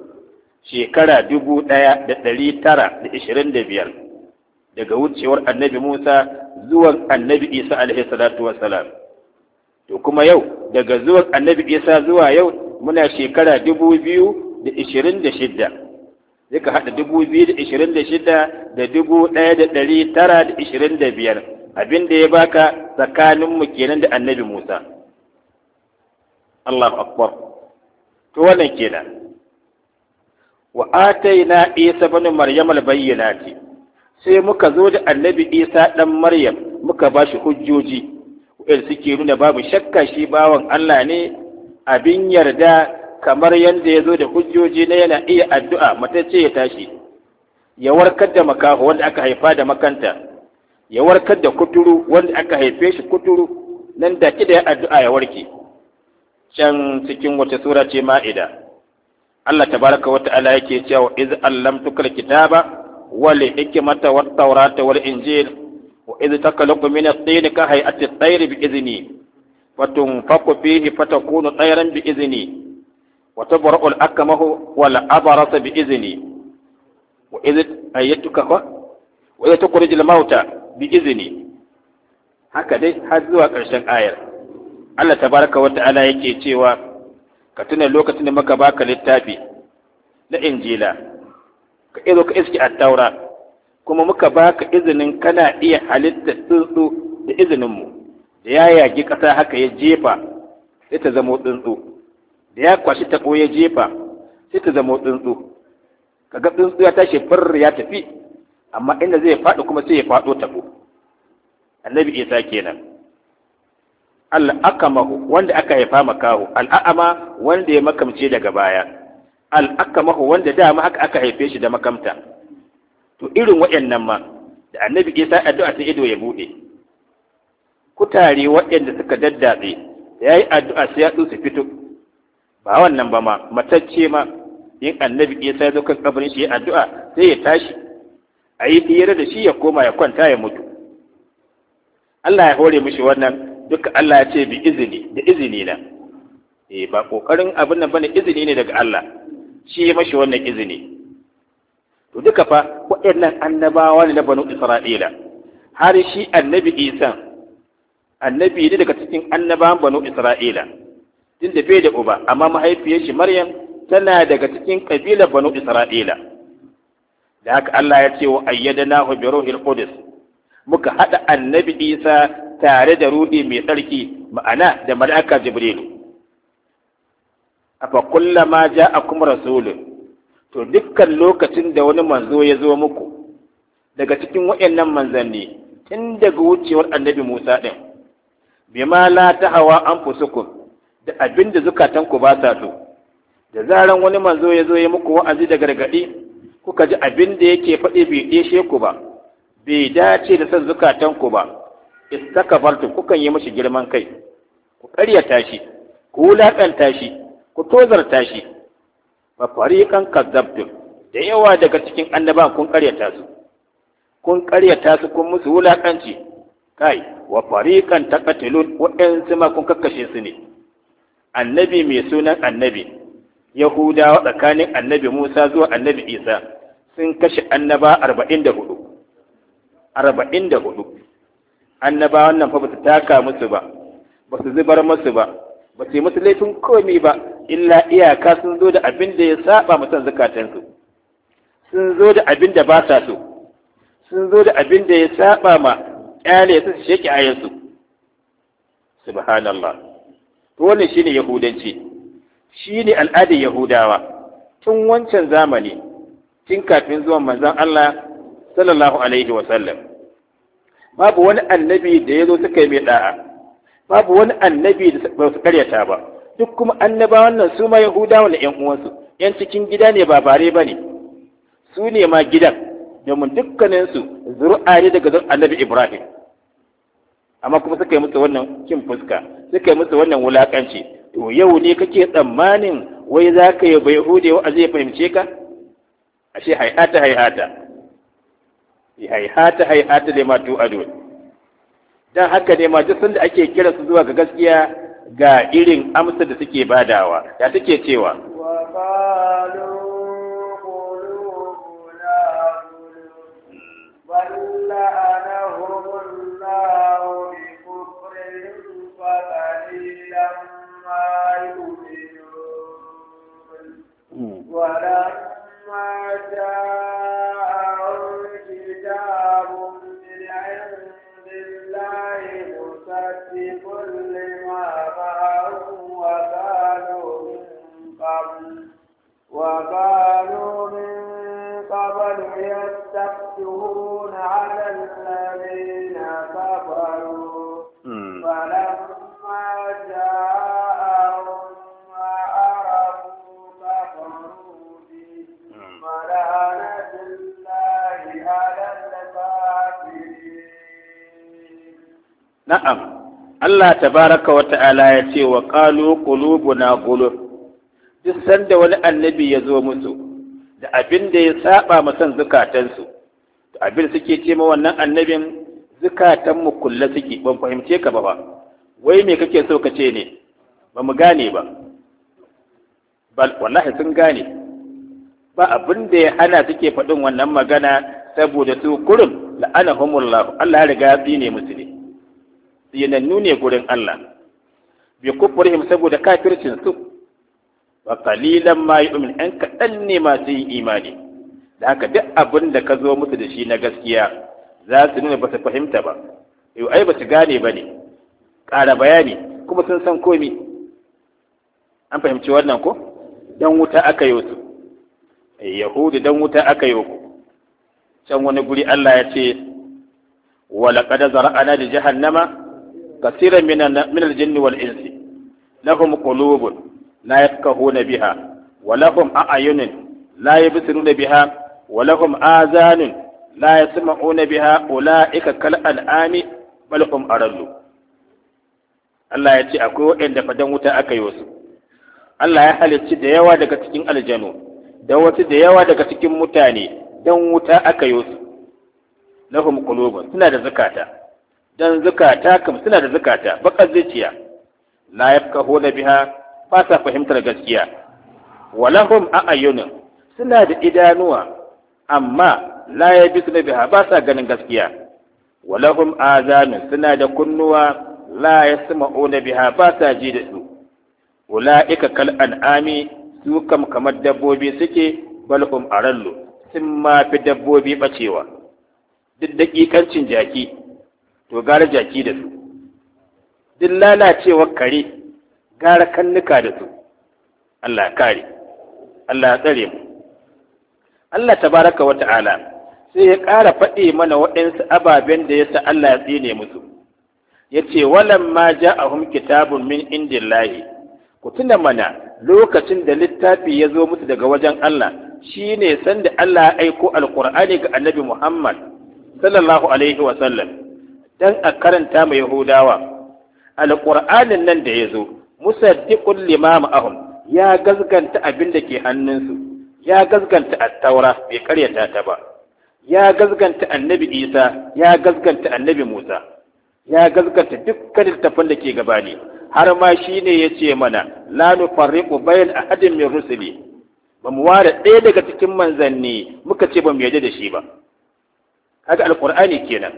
shekara dubu ɗaya da ɗari tara da ishirin da biyar daga wucewar annabi Musa zuwan annabi Isa alaihi salatu wassalam to kuma yau daga zuwan annabi Isa zuwa yau muna shekara dubu biyu da ishirin da shidda zai ka haɗa dubu biyu da ishirin da shidda da dubu ɗaya da ɗari tara da ishirin da biyar abin da ya baka tsakaninmu kenan da annabi Musa Allahu akbar to wannan kenan wa ataina Isa ibn Maryam al-bayyinati sai muka zo da annabi Isa dan Maryam muka bashi hujjoji wanda suke nuna babu shakka shi bawan Allah ne abin yarda kamar yanda ya zo da hujjoji na yana iya addu'a matacce ya tashi ya warkar da makaho wanda aka haifa da makanta ya warkar da kuturu wanda aka haife shi kuturu nan da kida ya addu'a ya warke can cikin wata sura ce Ma'ida Allah tabaraka wa ta'ala yake cewa iz allamtuka alkitaba wal hikmata wat tawrata wal injil wa iz takalaqu min at-tin ka hay'ati at-tayr bi idhni wa tunfaqu fihi fatakunu tayran bi idhni wa tabra'u al-akmahu wal abrasa bi idhni wa iz ayyatuka wa iz tukhrij al-mauta bi idhni haka dai har zuwa ƙarshen ayar Allah tabaraka wa ta'ala yake cewa ka tuna lokacin da muka baka littafi na injila ka izo ka iski at-taura kuma muka baka izinin kana iya halitta tsuntsu da izininmu da ya yagi ƙasa haka ya jefa sai ta zama tsuntsu da ya kwashi taɓo ya jefa sai ta zama tsuntsu kaga tsuntsu ya tashi fir ya tafi amma inda zai faɗi kuma sai ya faɗo taɓo annabi Isa kenan al'akamahu wanda aka haifa makahu al'a'ama wanda ya makamce daga baya al'akamahu wanda dama haka aka haife shi da makamta to irin waɗannan ma da annabi Isa addu'a sai ido ya bude kutare waɗanda suka daddatse yayi addu'a sai ya su fito ba wannan ba ma matacce ma yin annabi Isa ya zo kan kabarin shi ya addu'a sai ya tashi ayi hira da shi ya koma ya kwanta ya mutu Allah ya hore mishi wannan duka Allah ya ce bi izini da izini na eh ba kokarin abin nan bane izini ne daga Allah shi ya mashi wannan izini to duka fa waɗannan annabawa ne na banu Isra'ila har shi annabi Isa annabi ne daga cikin annabawan banu Isra'ila tunda bai da uba, amma mahaifiyar shi Maryam tana daga cikin kabilar Banu Isra'ila. Da haka Allah ya ce wa ayyadnahu bi ruhil qudus, muka hada annabi Isa tare da ruhi mai tsarki, ma'ana da mala'ika Jibril. Afa kullama ja'akum rasulun, to dukkan lokacin da wani manzo ya zo muku daga cikin waɗannan manzanni, tun daga wucewar annabi Musa din, bima la tahawa anfusukum, da abinda zukatanku ba sa so, da zaran wani manzo ya zo ya muku wa'azi da gargadi, kuka ji abinda yake faɗi bai deshe ku ba, bai dace da san zukatanku ba, istakabartum, kukan yi mashi girman kai, ku ƙaryata shi, ku wulaƙanta shi, ku tozarta shi. Ba fariqan kazzabtum, da yawa daga cikin annabawan kun ƙaryata su, kun ƙaryata su kun musu wulaƙanci. Kai, wa fariqan taqtulun, waɗansu ma kun kakkashe su ne. Annabi mai sunan annabi, Yahudawa tsakanin annabi Musa zuwa annabi Isa sun kashe annaba arba'in da hudu. Arba'in da hudu. Annaba wannan fa ba su taka musu ba, ba su zubar musu ba, ba su yi musu laifin komi ba, illa iyaka sun zo da abin da ya saba mutan zakatansu, sun zo da abin da ba sa so, sun zo da abin da ya saba ma kyale su sheki ayansu. Subhanallah. To wannan shine yahudanci, shine al'adar Yahudawa tun wancan zamani, tun kafin zuwan manzon Allah sallallahu alaihi wa sallam. Babu wani annabi da ya zo suka yi mai da'a, babu wani annabi da ba su karyata ba, duk kuma annabawan nan su ma Yahudawa ne ƴan uwansu, ƴan cikin gida ne ba bare ba ne, su ne ma gidan, domin dukkaninsu zuri'a ne daga zuri'ar annabi Ibrahim. Amma kuma suka yi musu wannan kin fuska, suka yi musu wannan wulakanci. To yau ne kake tsammanin wai za ka yi bai Yahude wa zai fahimce ka? Ashe haihata haihata, haihata haihata da ma tu'adu. Dan haka ne ma duk sanda ake kira su zuwa ga gaskiya ga irin amsa da suke badawa, da suke cewa wa qalu qulubuna bal la'anahumullahu bi kufrihim fa qalilan ma yu'minun wa lamma ja'ahum kitabun min 'indillahi musaddiqun lima ma'ahum wa kanu min qabl wa kanu min qabl yastaftihuna 'ala alladhina kafaru falamma ja'ahum ma arafu kafaru bihi fala'natullahi 'ala al-kafirin. Na'am, Allah tabaraka wa ta'ala ya ce wa qalu qulubuna ghuluf, duk sanda wani annabi ya zo musu da abin da ya saba masan zukatansu, to abin suke ce ma wannan annabin zukatan mu kulle suke, ban fahimce ka ba ba, wai me kake so ka ce ne, ba mu gane ba. Bal wallahi sun gane, ba abin da ya hana suke faɗin wannan magana, saboda su kurum la'anahumullah, Allah ya riga ya tsine musu ne, tsinannu ne gurin Allah, bi kufrihim, saboda kafircin su, wa qalilan ma yu'min, an kaɗan ne masu yin imani. Da haka duk abin da ka zo musu da shi na gaskiya za su nuna ba su fahimta ba, yau ai ba su gane ba ne, ƙara bayani kuma sun san komi. An fahimci wannan ko? Dan wuta aka yi su, Yahudu dan wuta aka yi ku. Can wani guri Allah ya ce wa laqad zara'ana li jahannama kasiran min al-jinni wal insi lahum qulubun la yafqahuna biha wa lahum a'yunun la yabsiruna biha wa lahum azanun la yasma'una biha ulaika kal an'ami bal hum arallu. Allah ya ce akwai waɗanda fadan wuta aka yi wasu. Allah ya halicci da yawa daga cikin aljanu da wasu da yawa daga cikin mutane dan wuta aka yi wasu. Lahum qulubun, suna da zakata, dan zakata kam suna da zakata, bakar zuciya, la yafqahuna biha, ba sa fahimtar gaskiya. Walahum a'yunun, suna da idanuwa, amma la yabsuna biha, ba sa ganin gaskiya. Walahum azanun, suna da kunnuwa, la yasma'una biha, ba sa ji da su. ula'ika kal an'ami su kam kamar dabbobi suke balhum arallu sun ma fi dabbobi bacewa duk daƙiƙancin jaki to gara jaki da su duk lalacewar kare gara kannuka da su Allah kare Allah ya tsare mu Allah tabaraka wa ta'ala sai ya ƙara faɗi mana waɗansu ababen da yasa Allah ya tsine musu yace walamma ja'ahum kitabun min indillahi ku tuna mana lokacin da littafi ya zo musu daga wajen Allah shine sanda Allah ya aiko alqur'ani ga annabi Muhammad sallallahu alaihi wa sallam dan a karanta mai Yahudawa alqur'anin nan da ya zo musaddiqul lima ma'ahum ya gazganta abin da ke hannunsu ya gazganta at-taura bai karyata ta ba ya gazganta annabi Isa ya gazganta annabi Musa ya gazganta dukkan littafan da ke gabani har ma shine yace mana la nufarriqu bayn ahadin min rusuli ba mu ware ɗaya daga cikin manzanni muka ce ba mu yarda da shi ba haka alqur'ani kenan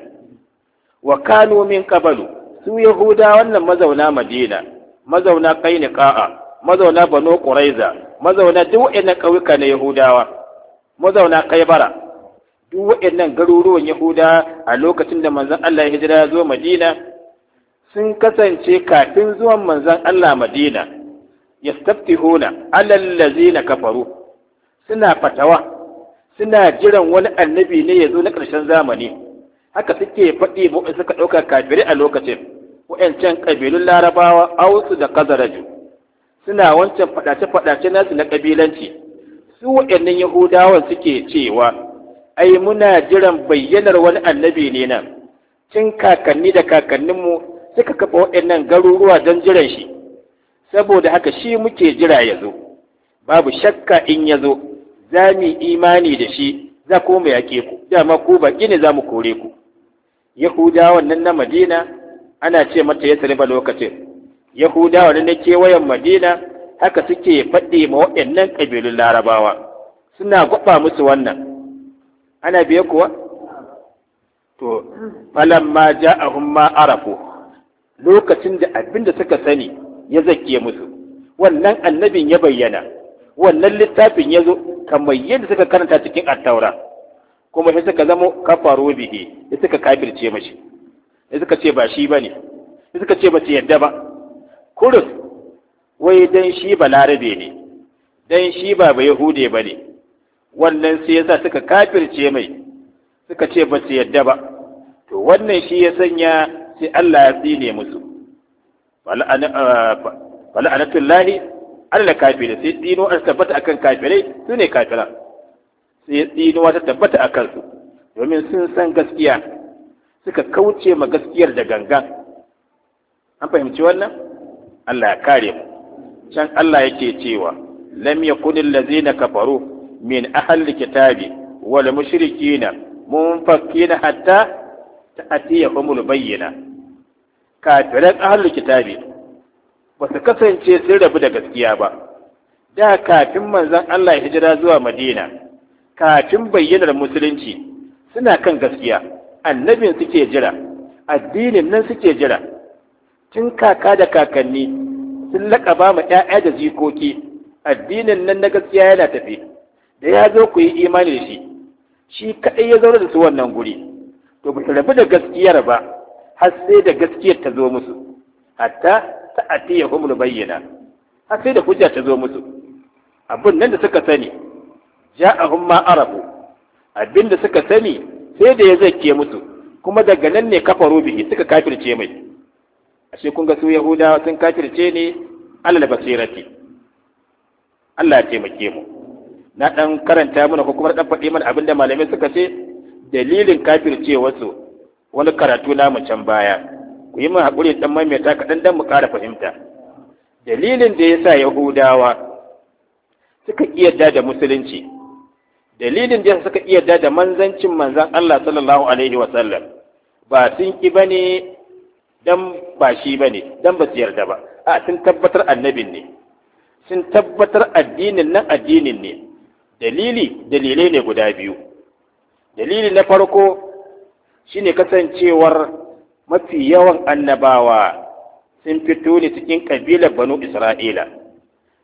wa kanu min qablu su yahuda wannan mazauna madina mazauna qainqa'a mazauna banu quraiza mazauna duk waɗannan ƙauyuka na yahudawa mazauna kaibara duk waɗannan garuruwan yahuda a lokacin da manzon Allah ya hijira ya zo madina sun kasance kafin zuwan manzon Allah madina yastaftihuna alal ladzina kafaru suna fatawa suna jiran wani annabi ne ya zo na ƙarshen zamani haka suke faɗi mu suka ɗauka kafirai a lokacin wa'ancan ƙabilun larabawa ausu da kazaraju suna wancan faɗace-faɗace nasu na ƙabilanci su wa'annan yahudawan suke cewa ai muna jiran bayyanar wani annabi ne nan cin kakanni da kakanninmu suka kafa wa'annan garuruwa don jiran shi saboda haka shi muke jira ya zo babu shakka in ya zo za mu imani da shi za ku mu yaƙe ku dama ku baƙi ne za mu kore ku yahudawan nan na madina ana ce mata ya ba lokacin yahudawa na kewayen madina haka suke faɗi ma waɗannan ƙabilun larabawa suna gwaba musu wannan ana biye kuwa to falamma ja'ahum ma arafu lokacin da abin da suka sani ya zakiye musu wannan annabin ya bayyana wannan littafin ya zo kamar yadda suka karanta cikin attaura kuma sai suka zama kafaru bihi sai suka kafirce mashi sai suka ce ba shi bane sai suka ce ba su yadda ba kurus wai dan shi ba larabe ne dan shi ba ba yahude bane wannan sai yasa suka kafirce mai suka ce ba su yadda ba to wannan shi ya sanya sai Allah ya tsine musu fala'anatullahi Allah kafiri sai tsino an tabbata akan kafirai su ne kafira sai tsino ta tabbata akan su domin sun san gaskiya suka kauce ma gaskiyar da gangan an fahimci wannan Allah ya kare mu can Allah yake cewa lam yakunil ladzina kafaru min ahli kitabi wal mushrikina munfakina hatta ta'tiyahumul bayyina kafiran ahli kitabi ba su kasance sun rabu da gaskiya ba da kafin manzon Allah ya hijira zuwa Madina kafin bayyanar musulunci suna kan gaskiya annabin suke jira addinin nan suke jira tun kaka da kakanni sun laƙaba ma ƴaƴa da jikoki addinin nan na gaskiya yana tafi da ya zo ku yi imani da shi shi kaɗai ya zaune da su wannan guri to ba su rabu da gaskiyar ba har sai da gaskiyar ta zo musu hatta ta'tiyahum bayyana har sai da hujja ta zo musu abin nan da suka sani ja'ahum ma arafu abin da suka sani sai da ya zake musu kuma daga nan ne kafaru bihi suka kafirce mai ashe kun ga su yahudawa sun kafirce ne alal basirati Allah ya taimake mu na dan karanta mana ko kuma dan faɗi mana abinda malamai suka ce dalilin kafirce wasu wani karatu namu can baya ku yi mun hakuri dan maimaita kaɗan dan mu ƙara fahimta dalilin da yasa yahudawa suka iyadda da musulunci dalilin da suka iyadda da manzancin manzon Allah sallallahu alaihi wa sallam ba sun ki bane dan ba shi bane dan ba su yarda ba a sun tabbatar annabin ne sun tabbatar addinin nan addinin ne dalili dalilai ne guda biyu dalili na farko shine kasancewar mafi yawan annabawa sun fito ne cikin kabilar banu Isra'ila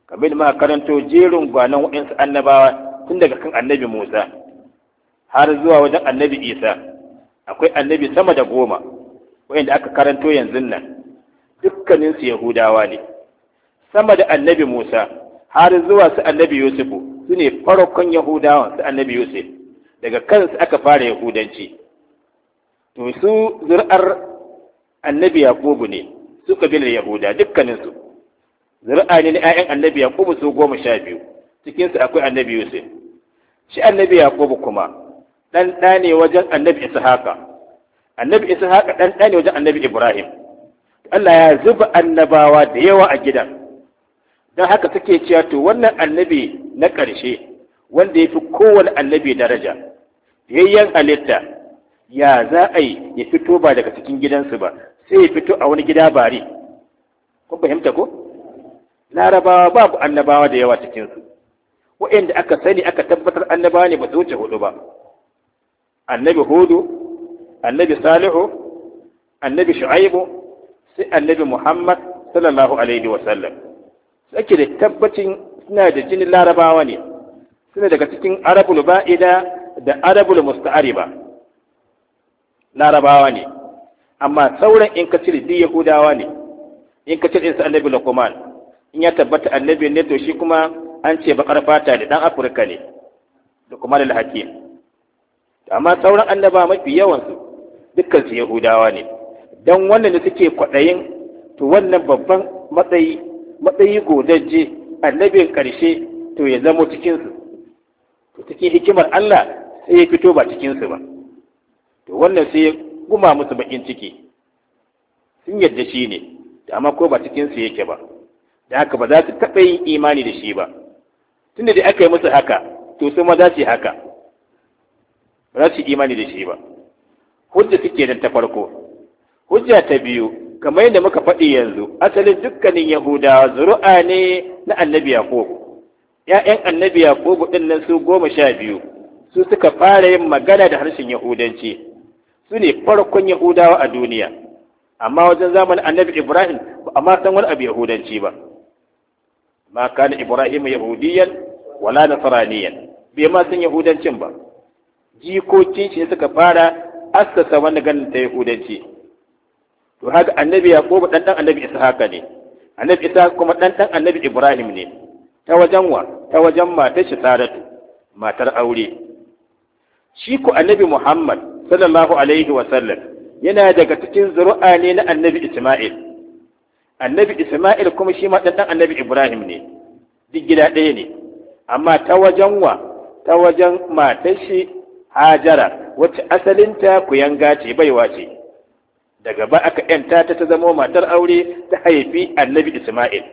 kamar da muka karanto jerin gwanon waɗansu annabawa tun daga kan annabi Musa har zuwa wajen annabi Isa akwai annabi sama da goma waɗanda aka karanto yanzu nan dukkaninsu Yahudawa ne sama da annabi Musa har zuwa su annabi Yusufu su ne farkon Yahudawan su annabi Yusuf daga kansu aka fara Yahudanci to su zuri'ar annabi Yaqubu ne su kabilar Yahuda dukkaninsu zuri'a ne na ƴaƴan annabi Yaqubu su goma sha biyu cikinsu akwai annabi Yusuf shi annabi Yaqubu kuma dan ɗa ne wajen annabi Ishaqa annabi Ishaqa dan ɗa ne wajen annabi Ibrahim Allah ya zuba annabawa da yawa a gidan don haka suke cewa to wannan annabi na ƙarshe wanda ya fi kowane annabi daraja yayyan halitta ya za a yi ya fito ba daga cikin gidansu ba sai ya fito a wani gida bari kun fahimta ko larabawa babu annabawa da yawa cikinsu waɗanda aka sani aka tabbatar annabawa ne ba su wuce hudu ba annabi hudu annabi salihu annabi shu'aibu sai annabi muhammad sallallahu alaihi wa sallam sake da tabbacin suna da jinin larabawa ne suna daga cikin arabul ba'ida da arabul musta'ariba larabawa ne amma sauran in ka cire duk yahudawa ne in ka cire su annabi luqman in ya tabbata annabi ne to shi kuma an ce bakar fata da dan afirka ne luqman al-hakim amma sauran annaba mafi yawan su dukkan su yahudawa ne dan wannan da suke kwadayin to wannan babban matsayi matsayi godajje annabin ƙarshe to ya zamo cikinsu to cikin hikimar Allah sai ya fito ba cikinsu ba to wannan sai ya guma musu bakin ciki sun yadda shi ne amma ko ba cikinsu yake ba da haka ba za su taɓa yin imani da shi ba tunda da aka yi musu haka to su ma za su yi haka ba za su yi imani da shi ba hujja suke nan ta farko hujja ta biyu kamar yadda muka faɗi yanzu asalin dukkanin yahudawa zuru'a ne na annabi yaqubu ƴaƴan annabi yaqubu ɗin nan su goma sha biyu su suka fara yin magana da harshen yahudanci su ne farkon yahudawa a duniya amma wajen zamanin annabi ibrahim ba a ma san wani abu yahudanci ba ma kana ibrahim yahudiyan wala nasraniyan bai ma san yahudancin ba jikokin shi suka fara assasa wani ganin ta yahudanci to haka annabi yaqub dan dan annabi ishaqa ne annabi ishaq kuma dan dan annabi ibrahim ne ta wajen wa ta wajen matar shi saratu matar aure shi ko annabi muhammad sallallahu alaihi wa sallam yana daga cikin zuri'a ne na annabi isma'il annabi isma'il kuma shi ma dan dan annabi ibrahim ne duk gida ɗaya ne amma ta wajen wa ta wajen matar shi hajara wacce asalinta kuyanga ce baiwa ce daga ba aka ‘yanta ta ta zama matar aure ta haifi annabi Ismail.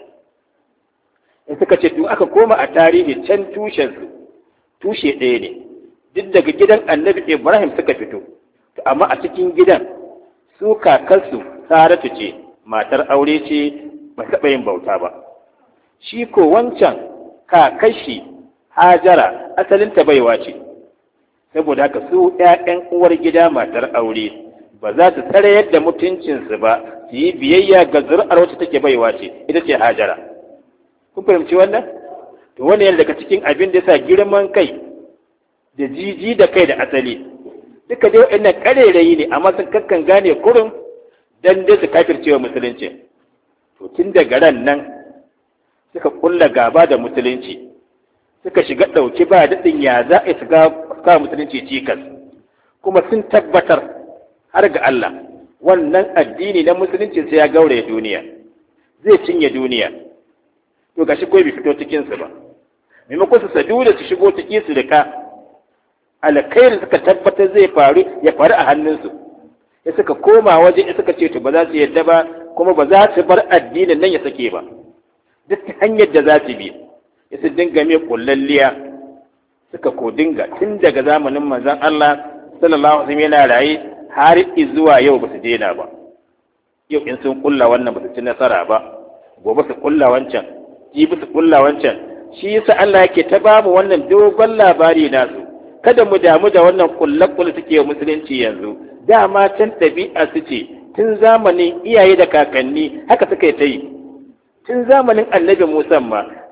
In suka ce, to aka koma a tarihi can tushensu, tushe ɗaya ne, duk daga gidan annabi Ibrahim suka fito, to amma a cikin gidan su kakarsu Saratu ce, matar aure ce ba taɓa yin bauta ba. Shi ko wancan kakashi Hajara asalinta baiwa ce, saboda haka su ‘ya'yan uwar gida matar aure. ba za su tsare yadda mutuncinsu ba su yi biyayya ga zuri'ar wacce take baiwa ce ita ce hajara kun fahimci wannan to wani yana daga cikin abin da yasa girman kai da jiji da kai da asali duka dai waɗannan ƙarerayi ne amma sun kakkan gane kurin dan dai su kafircewa musulunci to tun daga ran nan suka kulla gaba da musulunci suka shiga ɗauki ba daɗin ya za a shiga musulunci cikas kuma sun tabbatar har ga Allah wannan addini na musulunci sai ya gauraye duniya zai cinye duniya to gashi koi bai fito cikin su ba maimakon su sadu da su shigo cikin su rika alkhairi suka tabbatar zai faru ya faru a hannunsu ya suka koma waje ya suka ce to ba za su yadda ba kuma ba za su bar addinin nan ya sake ba duk hanyar da za su bi ya su dinga mai kullalliya suka ko dinga tun daga zamanin manzon Allah sallallahu alaihi wasallam yana raye har zuwa yau ba su daina ba yau in sun kulla wannan ba su ci nasara ba gobe su kulla wancan jibi su kulla wancan shi yasa Allah yake ta ba mu wannan dogon labari nasu kada mu damu da wannan kullakullu suke wa musulunci yanzu dama can ɗabi'a su ce tun zamanin iyaye da kakanni haka suka yi ta yi tun zamanin annabi Musa ma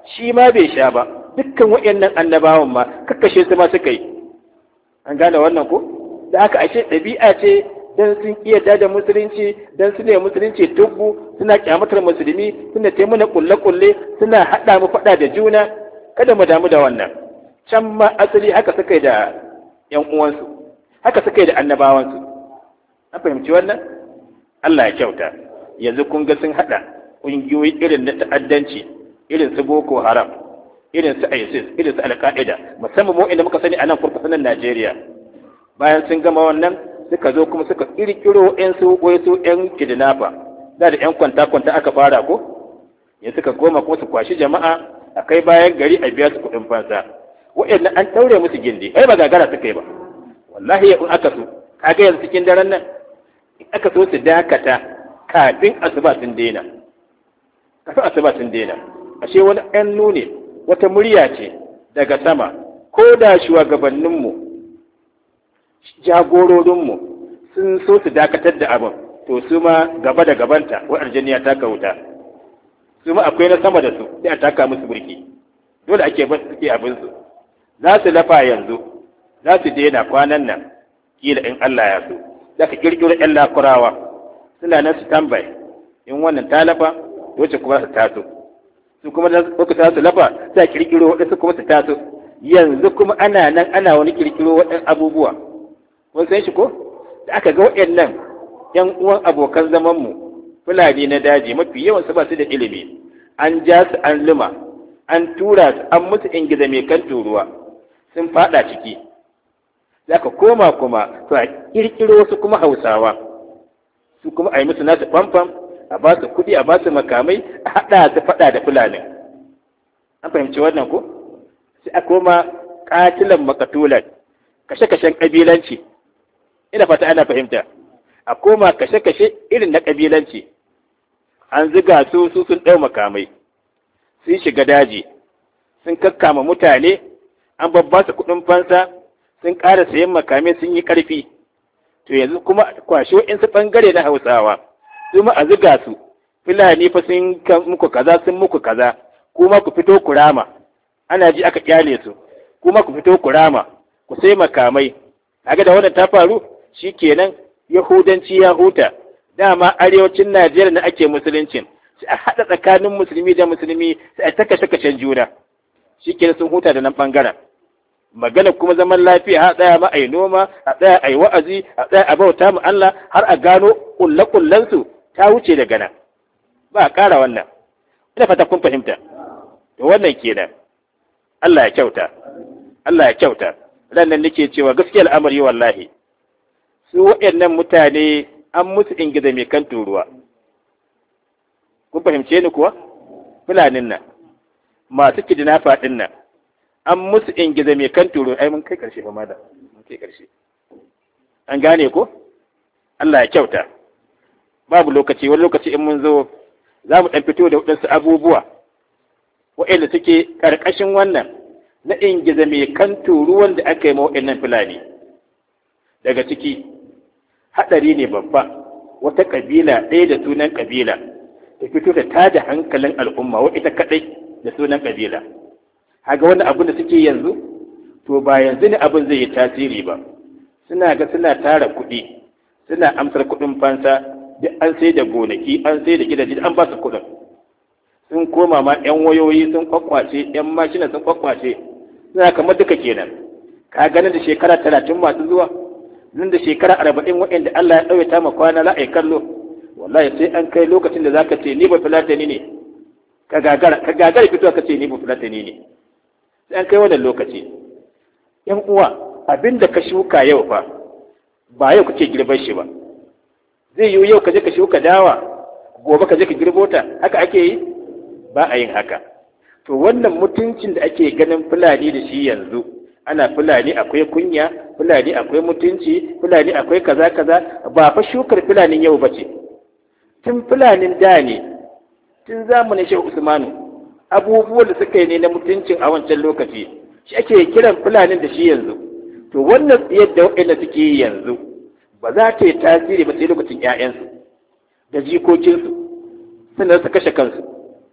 shi ma bai sha ba, dukkan waɗannan annabawan ma kakkashe su ma suka yi. An gane wannan ko? Da haka ashe ɗabi'a ce dan sun iya da musulunci, dan su ne musulunci tubbu, suna kyamatar musulmi, suna taimuna kulle-kulle, suna haɗa mu faɗa da juna, kada mu damu da wannan. Can ma asali haka suka yi da ‘yan uwansu, haka suka yi da annabawansu. An fahimci wannan? Allah ya kyauta. Yanzu kun ga sun haɗa ƙungiyoyi irin na ta'addanci, irin su Boko Haram, irin su ISIS, irin su Al-Qaeda, musamman mu inda muka sani a nan kurkusanin Najeriya. Bayan sun gama wannan, suka zo kuma suka kirkiro ‘yan su wai su ‘yan kidnapper, da da ‘yan kwanta-kwanta aka fara ko? Ya suka goma kuma su kwashi jama'a a kai bayan gari a biya su kuɗin fansa. Waɗannan an ɗaure musu gindi, ai ba gagara suka yi ba. Wallahi in aka so, kaga yanzu cikin daren nan, in aka so su dakata kafin asuba sun daina. Kafin asuba sun daina. Ashe wani ‘yan nune, wata murya ce daga sama, ko da shugabanninmu, jagororinmu sun so su dakatar da abin, to su ma gaba da gabanta wa aljaniya ta kauta. Su ma akwai na sama da su, sai a taka musu burki. Dole ake ba suke abinsu. Za su lafa yanzu, za su daina kwanan nan, kila in Allah ya so. Za ka kirkiro ‘yan lakurawa, suna nan su tambaye, in wannan ta lafa, wacce kuma su taso. Su kuma da suka su lafa, sai kirkiro waɗansu kuma su taso. Yanzu kuma ana nan ana wani kirkiro waɗannan abubuwa. Kun san shi ko? Da aka ga waɗannan ‘yan uwan abokan zamanmu, Fulani na daji, mafi yawan su ba su da ilimi. An ja su an luma, an tura su, an musu ingiza mai kan turuwa. Sun fada ciki, za ka koma kuma to a ƙirƙiro wasu kuma Hausawa, su kuma a yi musu nasu famfam, a ba su kuɗi, a ba su makamai, a haɗa su faɗa da Fulani. An fahimci wannan ko? Sai a koma ƙatilan makatulan, kashe-kashen ƙabilanci. Ina fata ana fahimta. A koma kashe-kashe irin na ƙabilanci. An ziga su su sun ɗau makamai, sun shiga daji, sun kakkama mutane, an babba su kuɗin fansa, sun ƙara sayan makamai sun yi ƙarfi. To yanzu kuma kwashe wa'insu ɓangare na Hausawa, su ma a ziga su, Fulani fa sun muku kaza sun muku kaza, kuma ku fito ku rama. Ana ji aka kyale su, kuma ku fito ku rama, ku sai makamai. Kaga da wannan ta faru, shikenan Yahudanci ya huta. Dama arewacin Najeriya na ake musuluncin, sai a haɗa tsakanin musulmi da musulmi, sai a ta kashe-kashen juna. Shikenan sun huta da nan ɓangaren. Magana kuma zaman lafiya, a tsaya ma a yi noma, a tsaya a yi wa'azi, a tsaya a bauta mu Allah, har a gano ƙulle-ƙullensu ta wuce daga nan. Ba a ƙara wannan. Ina fata kun fahimta. To wannan kenan. Allah ya kyauta. Allah ya kyauta. Rannan nake cewa gaskiya al'amari wallahi. Su waɗannan mutane an musu ingiza mai kan turuwa. Kun fahimce ni kuwa? Fulanin nan. Masu kidnafa ɗin nan. An musu ingiza mai kan turuwa. Ai mun kai ƙarshe fa mada. Mun kai ƙarshe. An gane ko? Allah ya kyauta. Babu lokaci, wani lokaci in mun zo za mu ɗan fito da waɗansu abubuwa waɗanda suke ƙarƙashin wannan na ingiza mai kan turuwan da aka yi ma waɗannan Fulani. Daga ciki, haɗari ne babba, wata ƙabila ɗaya da sunan ƙabila, ta fito ta tada hankalin al'umma wa ita kaɗai da sunan ƙabila. Haga wani abu da suke yanzu, to ba yanzu ne abin zai yi tasiri ba. Suna ga suna tara kuɗi, suna amsar kuɗin fansa, duk an sai da gonaki, an sai da gidaje, an ba su kuɗin. Sun koma ma ‘yan wayoyi sun kwakwace, ‘yan mashina sun kwakwace, suna kamar duka kenan. Ka ganin da shekara talatin masu zuwa, nan da shekara arba'in waɗanda Allah ya ɗauya ma kwana za a yi kallo, wallahi sai an kai lokacin da za ka ce ni ba filatani ne, ka gagara ka gagara fito ka ce ni ba filatani ne. Sai an kai wannan lokaci. ‘Yan uwa, abin da ka shuka yau fa, ba yau kake girbar shi ba. Zai yiwu yau ka je ka shuka dawa, gobe ka je ka girbo ta, haka ake yi? Ba a yin haka. To wannan mutuncin da ake ganin Fulani da shi yanzu, ana Fulani akwai kunya, Fulani akwai mutunci, Fulani akwai kaza kaza, ba fa shukar Fulanin yau bace. Tun Fulanin da ne, tun zamanin Shehu Usmanu, abubuwan da suka yi ne na mutuncin a wancan lokaci, shi ake kiran Fulanin da shi yanzu. To wannan yadda waɗanda suke yi yanzu, ba za ta yi tasiri ba sai lokacin ‘ya'yansu da jikokinsu, sannan su kashe kansu.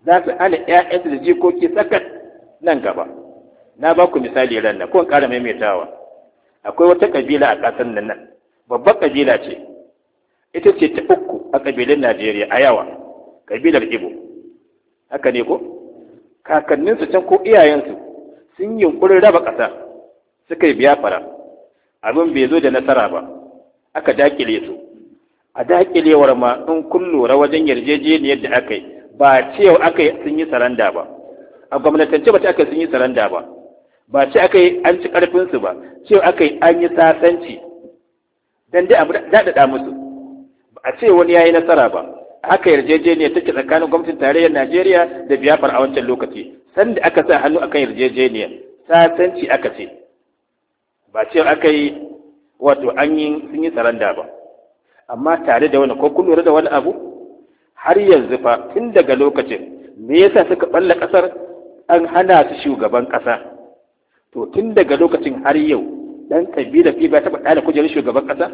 za su hana ƴaƴansu da jikoki sakat nan gaba. Na ba ku misali ran nan ko in ƙara maimaitawa. Akwai wata kabila a ƙasar nan nan, babbar kabila ce, ita ce ta uku a kabilun Najeriya a yawa, kabilar Igbo. Haka ne ko? Kakanninsu can ko iyayensu sun yi yunkurin raba ƙasa, suka yi biyafara, abin bai zo da nasara ba, aka dakile su. A dakilewar ma in kun lura wajen yarjejeniyar da aka yi, ba cewa aka yi sun yi saranda ba, a gwamnatance ba ta aka sun yi saranda ba, ba ce aka yi an ci ƙarfinsu ba, cewa aka yi an yi sasanci don dai abu daɗaɗa musu, ba a ce wani ya yi nasara ba. Haka yarjejeniyar take tsakanin gwamnatin tarayyar Najeriya da Biafra a wancan lokaci, sanda aka sa hannu akan yarjejeniyar sasanci aka ce, ba ce aka yi wato an yi sun yi saranda ba. Amma tare da wani ko kun lura da wani abu, har yanzu fa tun daga lokacin me yasa suka balla kasar, an hana su shugaban kasa. To tun daga lokacin har yau dan kabila fi ba taɓa ɗana kujerar shugaban kasa.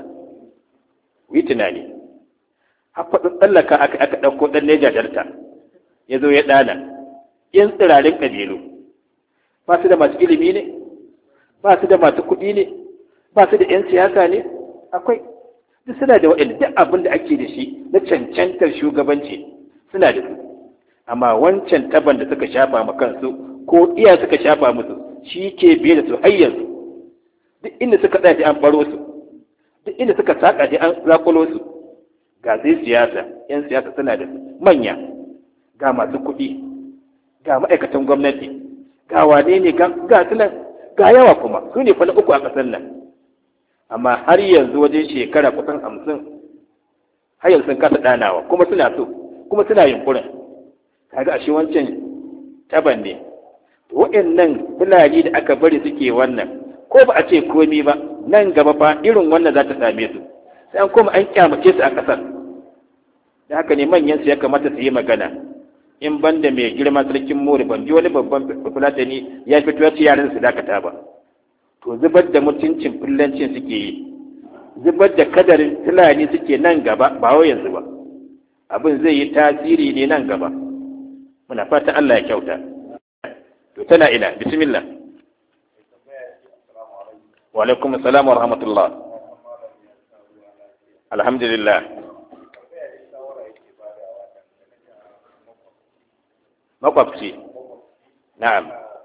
Yi tunani, hafaɗin tsallaka aka aka ɗauko ɗan Neja Delta ya zo ya ɗana, yin tsirarin ƙabilu, ba su da masu ilimi ne, ba su da masu kuɗi ne, ba su da 'yan siyasa ne, akwai duk suna da waɗanda duk abin da ake da shi na cancantar shugabanci suna da su. Amma wancan taban da suka shafa ma kansu ko iya suka shafa musu shi ke biye da su har yanzu. Duk inda suka tsaya an baro su, duk inda suka saka an zakulo su. Ga zai siyasa, 'yan siyasa suna da manya, ga masu kuɗi, ga ma'aikatan gwamnati, ga wane ne ga su nan, ga yawa kuma su ne fa na uku a ƙasar nan. Amma har yanzu wajen shekara kusan hamsin har yanzu sun kasa ɗanawa, kuma suna so, kuma suna yunkurin. Kaga ashe wancan taban ne. Waɗannan fulani da aka bari suke wannan, ko ba a ce komi ba, nan gaba fa irin wannan za ta same su. Sai an koma an kyamace su a ƙasar. Da haka ne manyan su ya kamata su yi magana. In banda mai girma sarkin Mori, ban ji wani babban fulatani ya fito ya ce yaran su dakata ba. To zubar da mutuncin fullancin suke yi, zubar da kadarin fulani suke nan gaba, ba wai yanzu ba. Abin zai yi tasiri ne nan gaba. Muna fatan Allah ya kyauta. To tana ina, bismillah. Wa alaikum assalam wa rahmatullah. Alhamdulillah. Makwabci. Na'am.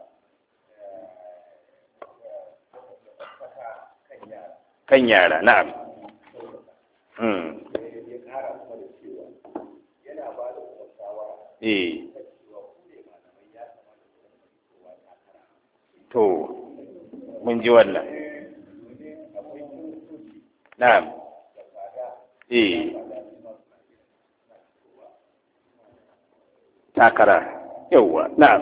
Kan yara, na'am. Hmm. Eh. To, mun ji wannan. Na'am. Eh. Takara. Yawwa, na'am.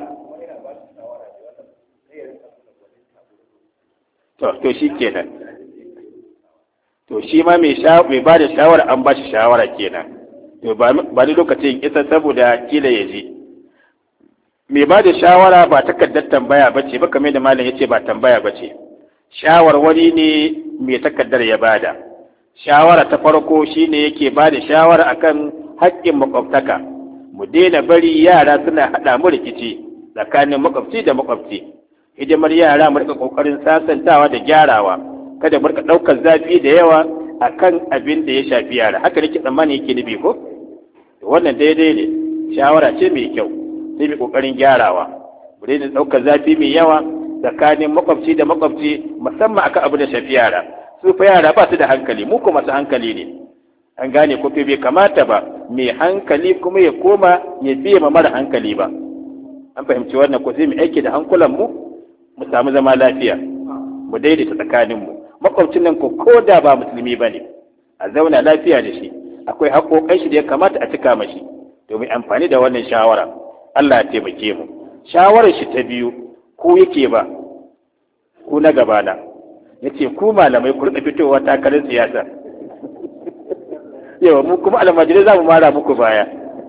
To, to shi kenan. To shi ma mai ba da shawara an ba shi shawara kenan. To ba ni lokacin isa saboda kila ya ji. Mai ba da shawara ba takardar tambaya ba ce ba, kamar da malam ya ce ba tambaya ba ce. Shawarwari ne mai takardar ya bada. Shawara ta farko shi ne yake ba da shawara akan haƙƙin makwabtaka. Mu daina bari yara suna haɗa mu rikici tsakanin makwabci da makwabci. Hidimar yara mu rika ƙoƙarin sasantawa da gyarawa. Kada mu rika ɗaukar zafi da yawa akan abin da ya shafi yara. Haka nake tsammani yake nufi ko? Wannan daidai ne, shawara ce mai kyau, sai mai ƙoƙarin gyarawa. Mu daina ɗaukar zafi mai yawa tsakanin makwabci da makwabci, musamman akan abu da shafi yara. Su fa yara ba su da hankali, mu kuma masu hankali ne. An gane ko bai kamata ba mai hankali kuma ya koma ya biye ma mara hankali ba. An fahimci wannan ko sai mu aiki da hankulan mu mu samu zama lafiya, mu daidaita tsakanin mu. Makwabcin nan ko koda ba musulmi bane, a zauna lafiya da shi. Akwai haƙoƙan shi da ya kamata a cika mashi. Domin amfani da wannan shawara, Allah ya taimake mu. Shawarar shi ta biyu, ko yake ba, ku na gabana, yace ku malamai ku rika fitowa takarar siyasa. Yawa mu kuma almajirai za mu mara muku baya.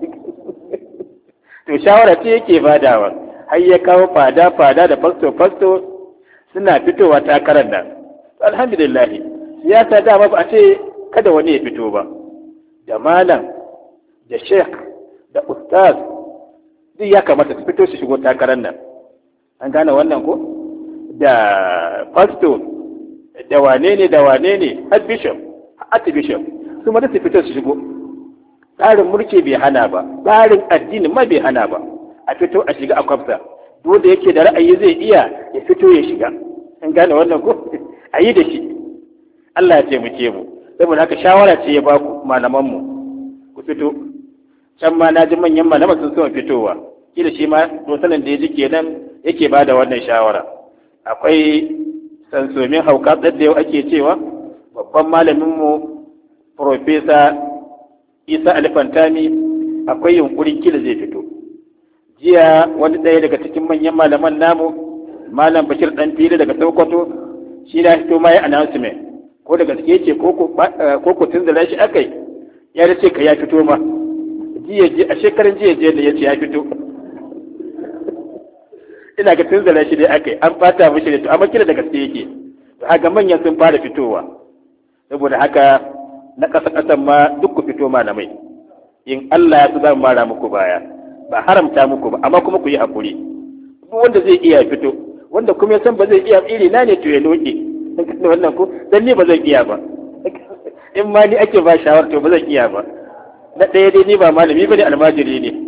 To shawara ce yake badawa, har ya kawo fada-fada da fasto-fasto suna fitowa takarar nan. Alhamdulillah, siyasa dama ba a ce kada wani ya fito ba. Da malam, da sheikh, da ustaz, duk ya kamata su fito su shigo takarar nan. An gane wannan ko? Da pastor da wane ne da wane ne har bishop har bishop su ma su fito su shigo. Tsarin mulki bai hana ba, tsarin addini ma bai hana ba, a fito a shiga a kwafsa. Duk da yake da ra'ayi zai iya ya fito ya shiga. An gane wannan ko? A yi da shi. Allah ya taimake mu. Saboda haka shawara ce ya ba ku malamanmu ku fito. Can ma na ji manyan malaman sun soma fitowa. Kila shi ma dosanin da ya ji kenan yake ba da wannan shawara. Akwai sansomin hauka da yau ake cewa babban malaminmu Profesa Isa Alfantami akwai yunkurin kila zai fito. Jiya wani ɗaya daga cikin manyan malaman namu, Malam Bashir ɗan fili daga Sokoto, shi na fito ma ya announcement. Ko da gaske ce ko ko tun da shi akai ya ce ka ya fito ma. Jiya a shekarun jiya jiya da ya ce ya fito. Ina ga tun da shi dai akai an fata mishi da to amma kila da gaske yake. To haka manyan sun fara fitowa. Saboda haka na ƙasa ƙasan ma duk ku fito malamai. In Allah ya su za mu mara muku baya. Ba haramta muku ba amma kuma ku yi hakuri. Duk wanda zai iya fito, wanda kuma ya san ba zai iya iri na ne to ya loke. Wannan ko dan ni ba zan iya ba. In ma ni ake ba shawar to ba zan iya ba. Na ɗaya dai ni ba malami bane almajiri ne.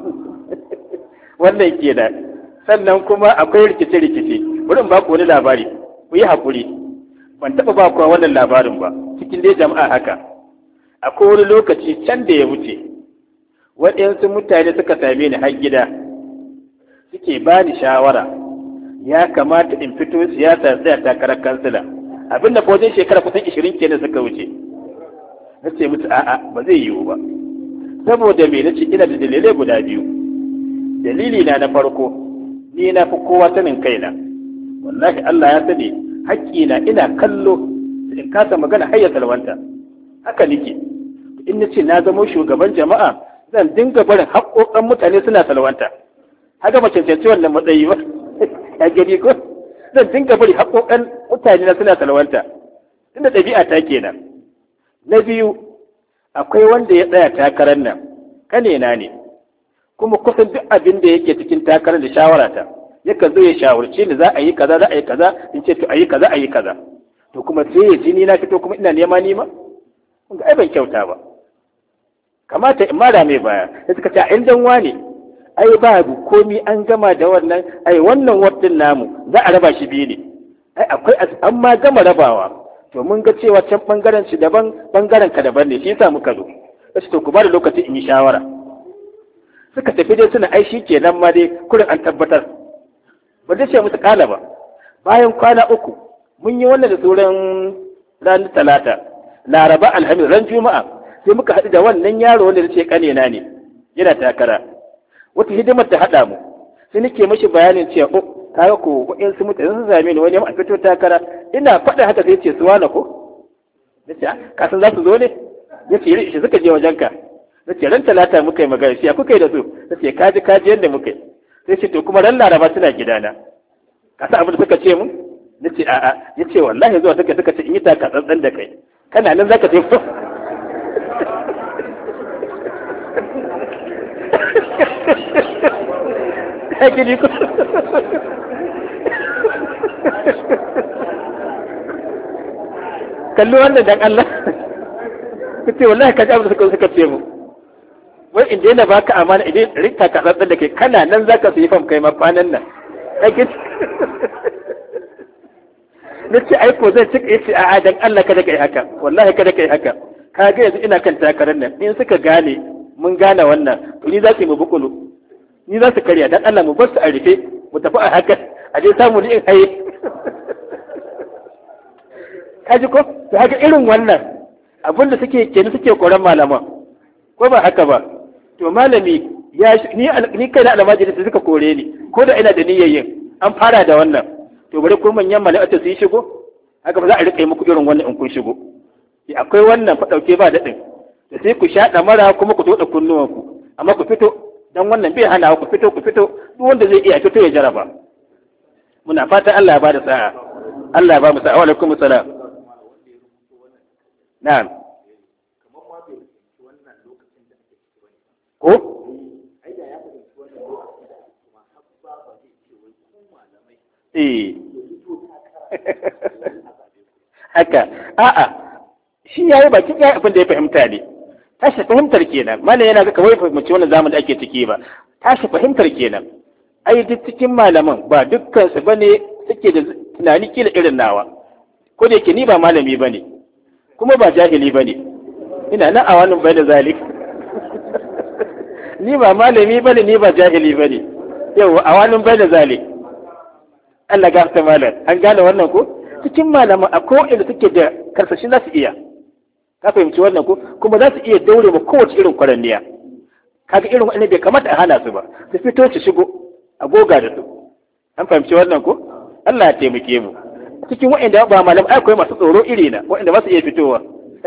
Wannan kenan. Sannan kuma akwai rikice-rikice. Bari in ba ku wani labari. Ku yi hakuri. Ban taɓa ba ku wannan labarin ba. Cikin dai jama'a haka. Akwai wani lokaci can da ya wuce. Waɗansu mutane suka same ni har gida. Suke ba ni shawara. Ya kamata in fito siyasa tsaya takarar kansila. Abin da wajen shekara kusan ishirin kenan suka wuce. Na ce musu a'a ba zai yiwu ba. Saboda me nace ina da dalilai guda biyu. Dalili na na farko, ni na fi kowa sanin kaina. Wallahi Allah ya sani haƙƙina ina kallo in kasa magana har ya salwanta. Haka nake. In nace na zama shugaban jama'a zan dinga barin haƙƙoƙan mutane suna salwanta. Haka mace ce wannan matsayi ba. Ya gani ko zan dinga bari haƙoƙan mutane na suna salwanta inda ɗabi'a ta kenan. Na biyu akwai wanda ya tsaya takarar nan kanena ne kuma kusan duk abin da yake cikin takarar da shawara ta yakan zo ya shawarce ni za a yi kaza za a yi kaza in ce to a yi kaza a yi kaza to kuma sai ya ji ni na fito kuma ina nema nima kun ga ai ban kyauta ba. Kamata in mara mai baya sai suka ce a indan wane ai babu komi an gama da wannan ai wannan wadin namu za a raba shi biyu ne ai akwai an ma gama rabawa to mun ga cewa can bangaren shi daban bangaren ka daban ne shi yasa muka zo sai to ku ba da lokaci in yi shawara. Suka tafi dai suna ai shi kenan ma dai kurin an tabbatar ba dai ce musu kala ba. Bayan kwana uku mun yi wannan da sauran ranar talata laraba alhamis ran juma'a sai muka haɗu da wannan yaro wanda ya ce kanena ne yana takara. Wata hidimar ta haɗa mu sai nake mashi bayanin cewa ko kaga ko wa'in su mutane sun zame ni wani a fito takara ina faɗa haka sai ce su wani ko nace ka san za su zo ne yace ri shi suka je wajen ka nace ran talata muka yi magana shi kuka yi da su nace kaji kaji yanda muka yi sai ce to kuma ran laraba suna gidana ka san abin da suka ce mun nace a'a yace wallahi zuwa suka suka ce in yi taka tsantsan da kai kana nan zaka je ko gini ko kallo wannan dan Allah kace wallahi kaji abin da suka suka ce mu wai in dai na baka amana idan rika ka tsantsan da kai kana nan zaka su yi fam kai ma kwanan nan kage nace ai ko zan cika yace a'a dan Allah kada kai haka wallahi kada kai haka kaga yanzu ina kan takarar nan in suka gane mun gane wannan to ni za su yi mu bukulu ni za su karya dan Allah mu bar su a rufe mu tafi a haka a je samu ni in haye kaji ko to haka irin wannan abin da suke kenan suke koran malaman ko ba haka ba to malami ya ni ni kai da almajiri su suka kore ni ko da ina da niyyar yin an fara da wannan to bari ko manyan mala'ata su yi shigo haka ba za a rika yi muku irin wannan in kun shigo akwai wannan fa dauke ba daɗin da sai ku sha mara kuma ku toda kunnuwanku amma ku fito dan wannan bai hana ku fito ku fito duk wanda zai iya fito ya jaraba. Muna fata Allah ya bada sa'a Allah ya ba mu sa'a. Wa alaikum salam. Na'am. Ko? eh haka a'a shi yayi bakin ya abin da ya fahimta ne tashi fahimtar kenan malam yana ga kawai fahimci wannan zamanin da ake ciki ba tashi fahimtar kenan ai duk cikin malaman ba dukkan su bane suke da tunani kila irin nawa ko da yake ni ba malami bane kuma ba jahili bane ina nan a wannan bai da zalik ni ba malami bane ni ba jahili bane yau a wannan bai da zalik Allah ga ta malam an gane wannan ko cikin malaman akwai inda suke da karsashin za su iya ka fahimci wannan ko kuma za su iya daure ma kowace irin kwaranniya kaga irin wannan bai kamata a hana su ba su fito su shigo a goga da su an fahimci wannan ko Allah ya taimake mu cikin waɗanda ba malam akwai masu tsoro iri na waɗanda ba su iya fitowa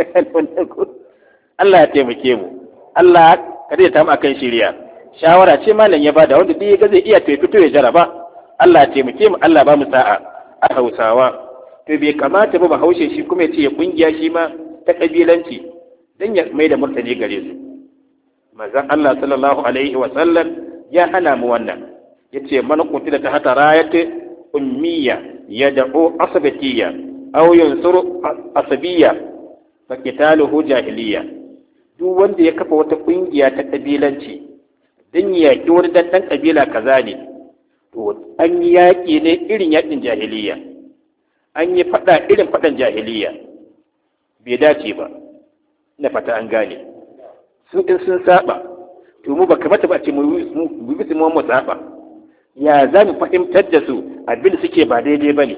Allah ya taimake mu Allah kada ya tamu akan shiriya shawara ce malam ya bada wanda duk ga zai iya to ya fito ya jaraba Allah ya taimake mu Allah ba mu sa'a a Hausawa to bai kamata ba Bahaushe shi kuma ya ce ya kungiya shi ma ta kabilanci dan ya mai da murtani gare su manzon Allah sallallahu alaihi wa sallam ya hana mu wannan yace man qutila ta hata rayat ummiya yad'u asabiyya aw yansuru asabiyya fa qitaluhu jahiliya duk wanda ya kafa wata kungiya ta kabilanci dan yaki wani dan dan kabila kaza ne to an yaki ne irin yakin jahiliya an yi fada irin fadan jahiliya bai dace ba na fata an gane su in sun saba to mu ba kamata ba ce mu bi su mu saba ya za mu fahimtar da su abin da suke ba daidai ba ne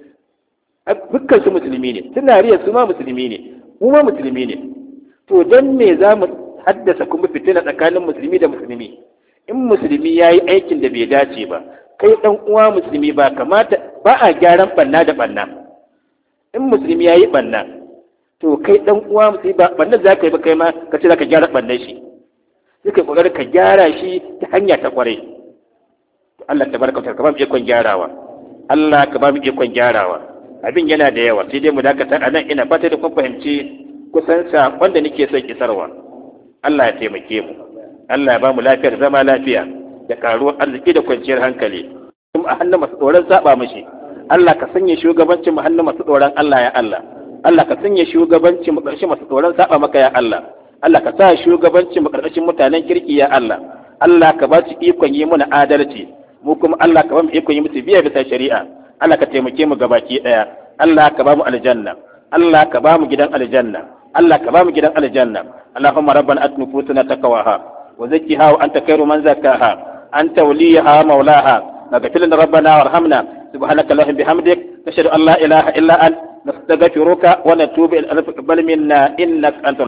dukkan su musulmi ne suna riya su ma musulmi ne mu ma musulmi ne to don me za mu haddasa kuma fitina tsakanin musulmi da musulmi in musulmi ya yi aikin da bai dace ba kai ɗan uwa musulmi ba kamata ba a gyaran ɓanna da ɓanna in musulmi ya yi ɓanna to kai ɗan uwa musulmi ba ɓanna za ka yi ba kai ma ka ce za ka gyara ɓannan shi sai ka ƙoƙari ka gyara shi ta hanya ta ƙwarai Allah ta barka ka ba mu ikon gyarawa Allah ka ba mu ikon gyarawa abin yana da yawa sai dai mu dakata a nan ina fata da kun fahimci kusan saƙon da nake son isarwa Allah ya taimake mu Allah ya ba mu lafiyar zama lafiya da karuwar arziki da kwanciyar hankali kuma a hannun masu tsoron saba mishi Allah ka sanya shugabancin mu hannun masu tsoron Allah ya Allah Allah ka sanya shugabancin mu ƙarshen masu tsoron saba maka ya Allah Allah ka sa shugabancin mu ƙarshen mutanen kirki ya Allah Allah ka ba su ikon yi mana adalci mu kuma Allah ka ba mu ikon yi musu biya bisa shari'a Allah ka taimake mu gabaki daya Allah ka ba mu aljanna Allah ka ba mu gidan aljanna Allah ka ba mu gidan aljanna Allahumma rabbana at nufusana taqwaha wa zakkiha wa anta khairu man zakkaha anta waliyaha maulaha naghfir lana rabbana warhamna subhanaka allahumma bihamdik nashhadu an la ilaha illa anta nastaghfiruka wa natubu ilayk minna innaka antal